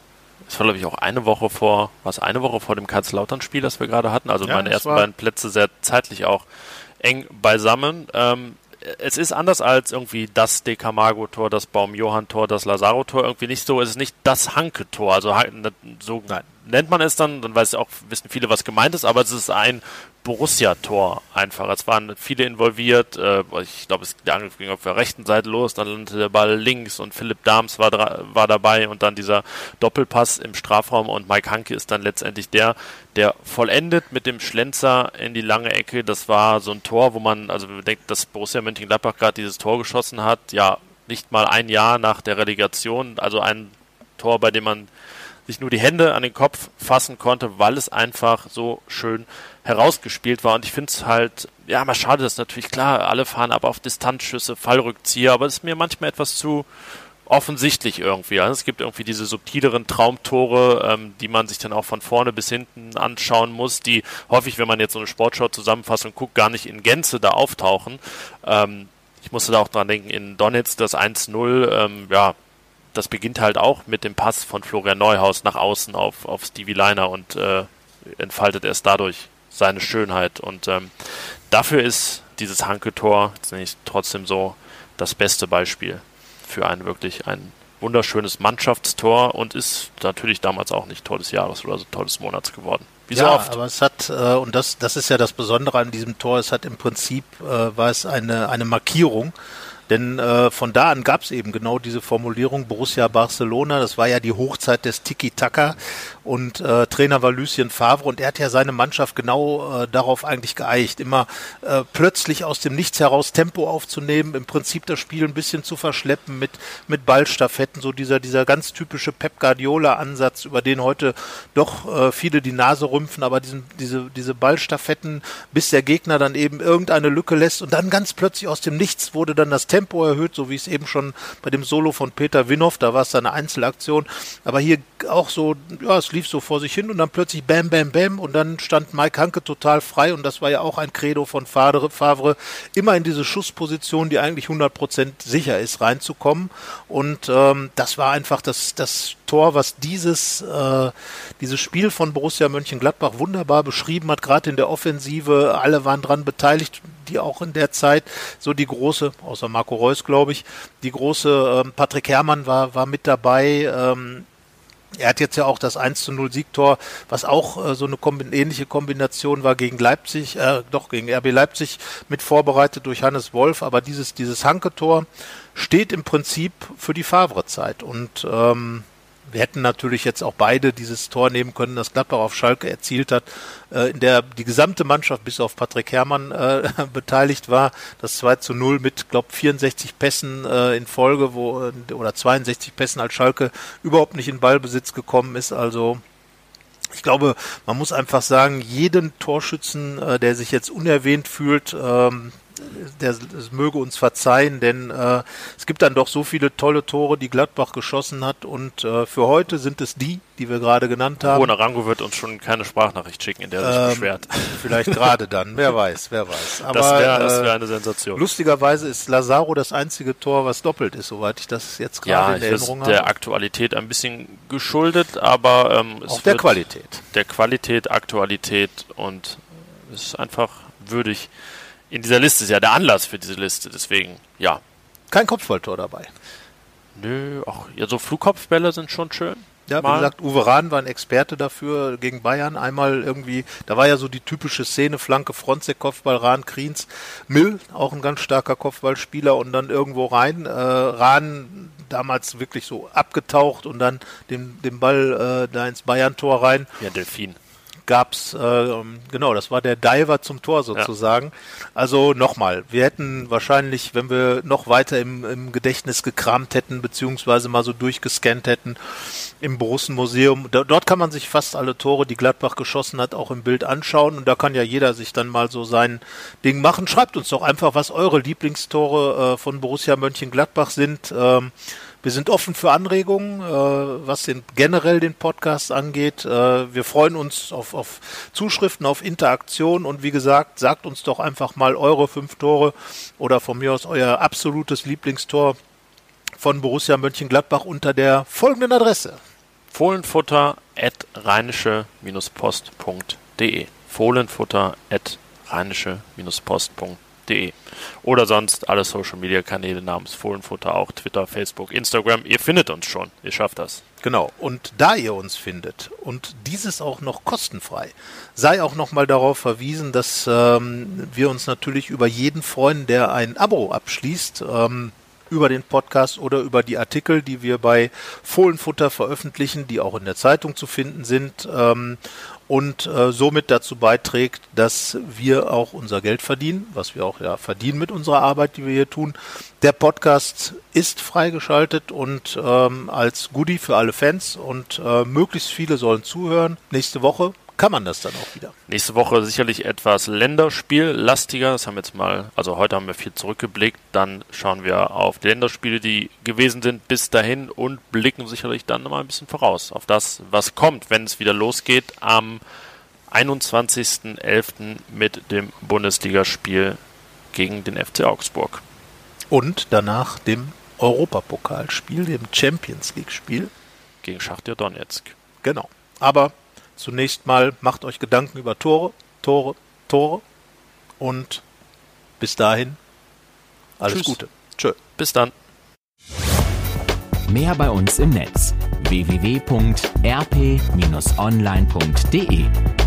es war, glaube ich, auch eine Woche vor, war es eine Woche vor dem Kaiserslautern-Spiel, das wir gerade hatten. Also ja, meine ersten beiden Plätze sehr zeitlich auch eng beisammen. Ähm, es ist anders als irgendwie das De Camargo-Tor, das Baum-Johann-Tor, das Lazaro-Tor. Irgendwie nicht so, es ist nicht das Hanke-Tor. Also so Nein. nennt man es dann, dann weiß auch, wissen viele, was gemeint ist, aber es ist ein Borussia-Tor einfach. Es waren viele involviert. Äh, ich glaube, der Angriff ging auf der rechten Seite los, dann landete der Ball links und Philipp Dahms war, war dabei und dann dieser Doppelpass im Strafraum und Mike Hanke ist dann letztendlich der, der vollendet mit dem Schlenzer in die lange Ecke. Das war so ein Tor, wo man, also wenn man denkt, dass Borussia Mönchengladbach gerade dieses Tor geschossen hat, ja, nicht mal ein Jahr nach der Relegation, also ein Tor, bei dem man sich nur die Hände an den Kopf fassen konnte, weil es einfach so schön herausgespielt war. Und ich finde es halt, ja, mal schade, das ist natürlich klar, alle fahren ab auf Distanzschüsse, Fallrückzieher, aber es ist mir manchmal etwas zu offensichtlich irgendwie. Also es gibt irgendwie diese subtileren Traumtore, ähm, die man sich dann auch von vorne bis hinten anschauen muss, die häufig, wenn man jetzt so eine Sportschau-Zusammenfassung guckt, gar nicht in Gänze da auftauchen. Ähm, ich musste da auch dran denken, in Donetsk das eins null, ähm, ja, das beginnt halt auch mit dem Pass von Florian Neuhaus nach außen auf, auf Stevie Leiner und äh, entfaltet erst dadurch seine Schönheit. Und ähm, dafür ist dieses Hanke-Tor, jetzt nenne ich es trotzdem so, das beste Beispiel für ein wirklich ein wunderschönes Mannschaftstor und ist natürlich damals auch nicht Tor des Jahres oder so Tor des Monats geworden. Wie so ja, oft. aber es hat, äh, und das, das ist ja das Besondere an diesem Tor, es hat im Prinzip, äh, war es eine, eine Markierung. Denn äh, von da an gab es eben genau diese Formulierung Borussia Barcelona, das war ja die Hochzeit des Tiki-Taka und äh, Trainer war Lucien Favre und er hat ja seine Mannschaft genau äh, darauf eigentlich geeicht, immer äh, plötzlich aus dem Nichts heraus Tempo aufzunehmen, im Prinzip das Spiel ein bisschen zu verschleppen mit, mit Ballstaffetten, so dieser, dieser ganz typische Pep Guardiola-Ansatz, über den heute doch äh, viele die Nase rümpfen, aber diesen, diese, diese Ballstaffetten, bis der Gegner dann eben irgendeine Lücke lässt und dann ganz plötzlich aus dem Nichts wurde dann das Tempo erhöht, so wie es eben schon bei dem Solo von Peter Winhoff, da war es dann eine Einzelaktion, aber hier auch so, ja, es lief so vor sich hin und dann plötzlich bam, bam, bam und dann stand Mike Hanke total frei und das war ja auch ein Credo von Favre, Favre immer in diese Schussposition, die eigentlich hundert Prozent sicher ist, reinzukommen und ähm, das war einfach das, das Tor, was dieses, äh, dieses Spiel von Borussia Mönchengladbach wunderbar beschrieben hat, gerade in der Offensive, alle waren dran beteiligt, die auch in der Zeit so die große, außer Marco Reus, glaube ich, die große, ähm, Patrick Herrmann war, war mit dabei, ähm, er hat jetzt ja auch das eins zu null Siegtor, was auch äh, so eine kombi- ähnliche Kombination war gegen Leipzig, äh, doch gegen R B Leipzig mit vorbereitet durch Hannes Wolf, aber dieses, dieses Hanke-Tor steht im Prinzip für die Favre-Zeit und ähm, wir hätten natürlich jetzt auch beide dieses Tor nehmen können, das Gladbach auf Schalke erzielt hat, äh, in der die gesamte Mannschaft bis auf Patrick Herrmann äh, beteiligt war. Das zwei zu null mit, glaube ich, vierundsechzig Pässen äh, in Folge, wo oder zweiundsechzig Pässen, als Schalke überhaupt nicht in Ballbesitz gekommen ist. Also ich glaube, man muss einfach sagen, jeden Torschützen, äh, der sich jetzt unerwähnt fühlt, ähm, der es möge uns verzeihen, denn äh, es gibt dann doch so viele tolle Tore, die Gladbach geschossen hat und äh, für heute sind es die, die wir gerade genannt haben. Bruno Arango wird uns schon keine Sprachnachricht schicken, in der er sich ähm, beschwert. Vielleicht gerade dann, wer weiß, wer weiß. Aber, das wäre das wär äh, eine Sensation. Lustigerweise ist Lazaro das einzige Tor, was doppelt ist, soweit ich das jetzt gerade ja, in ich Erinnerung weiß, habe. Der Aktualität ein bisschen geschuldet, aber ähm, es auch der wird Qualität. Der Qualität, Aktualität und es ist einfach würdig. In dieser Liste ist ja der Anlass für diese Liste, deswegen, ja. Kein Kopfballtor dabei. Nö, auch ja, so Flugkopfbälle sind schon schön. Ja, Mal. wie gesagt, Uwe Rahn war ein Experte dafür gegen Bayern. Einmal irgendwie, da war ja so die typische Szene, Flanke, Fronzek, Kopfball, Rahn, Kriens, Mill, auch ein ganz starker Kopfballspieler und dann irgendwo rein. Äh, Rahn damals wirklich so abgetaucht und dann den, den Ball äh, da ins Bayern-Tor rein. Ja, Delfin. Gab's, äh, genau, das war der Diver zum Tor sozusagen. Ja. Also nochmal, wir hätten wahrscheinlich, wenn wir noch weiter im, im Gedächtnis gekramt hätten, beziehungsweise mal so durchgescannt hätten im Borussen-Museum, da, dort kann man sich fast alle Tore, die Gladbach geschossen hat, auch im Bild anschauen und da kann ja jeder sich dann mal so sein Ding machen. Schreibt uns doch einfach, was eure Lieblingstore äh, von Borussia Mönchengladbach sind. Ähm, Wir sind offen für Anregungen, äh, was den, generell den Podcast angeht. Äh, wir freuen uns auf, auf Zuschriften, auf Interaktion und wie gesagt, sagt uns doch einfach mal eure fünf Tore oder von mir aus euer absolutes Lieblingstor von Borussia Mönchengladbach unter der folgenden Adresse. fohlenfutter at rheinische Post punkt de. fohlenfutter at rheinische Post punkt de. Oder sonst alle Social Media Kanäle namens Fohlenfutter, auch Twitter, Facebook, Instagram. Ihr findet uns schon. Ihr schafft das. Genau. Und da ihr uns findet und dieses auch noch kostenfrei, sei auch nochmal darauf verwiesen, dass ähm, wir uns natürlich über jeden freuen, der ein Abo abschließt, ähm, über den Podcast oder über die Artikel, die wir bei Fohlenfutter veröffentlichen, die auch in der Zeitung zu finden sind, ähm, und äh, somit dazu beiträgt, dass wir auch unser Geld verdienen, was wir auch ja verdienen mit unserer Arbeit, die wir hier tun. Der Podcast ist freigeschaltet und ähm, als Goodie für alle Fans und äh, möglichst viele sollen zuhören. Nächste Woche kann man das dann auch wieder. Nächste Woche sicherlich etwas Länderspiellastiger. Das haben wir jetzt mal, also heute haben wir viel zurückgeblickt. Dann schauen wir auf die Länderspiele, die gewesen sind bis dahin und blicken sicherlich dann mal ein bisschen voraus auf das, was kommt, wenn es wieder losgeht am einundzwanzigsten elften mit dem Bundesligaspiel gegen den F C Augsburg. Und danach dem Europapokalspiel, dem Champions League-Spiel. Gegen Schachtar Donetsk. Genau. Aber zunächst mal macht euch Gedanken über Tore, Tore, Tore und bis dahin alles Tschüss. Gute. Tschö. Bis dann. Mehr bei uns im Netz w w w punkt r p dash online punkt d e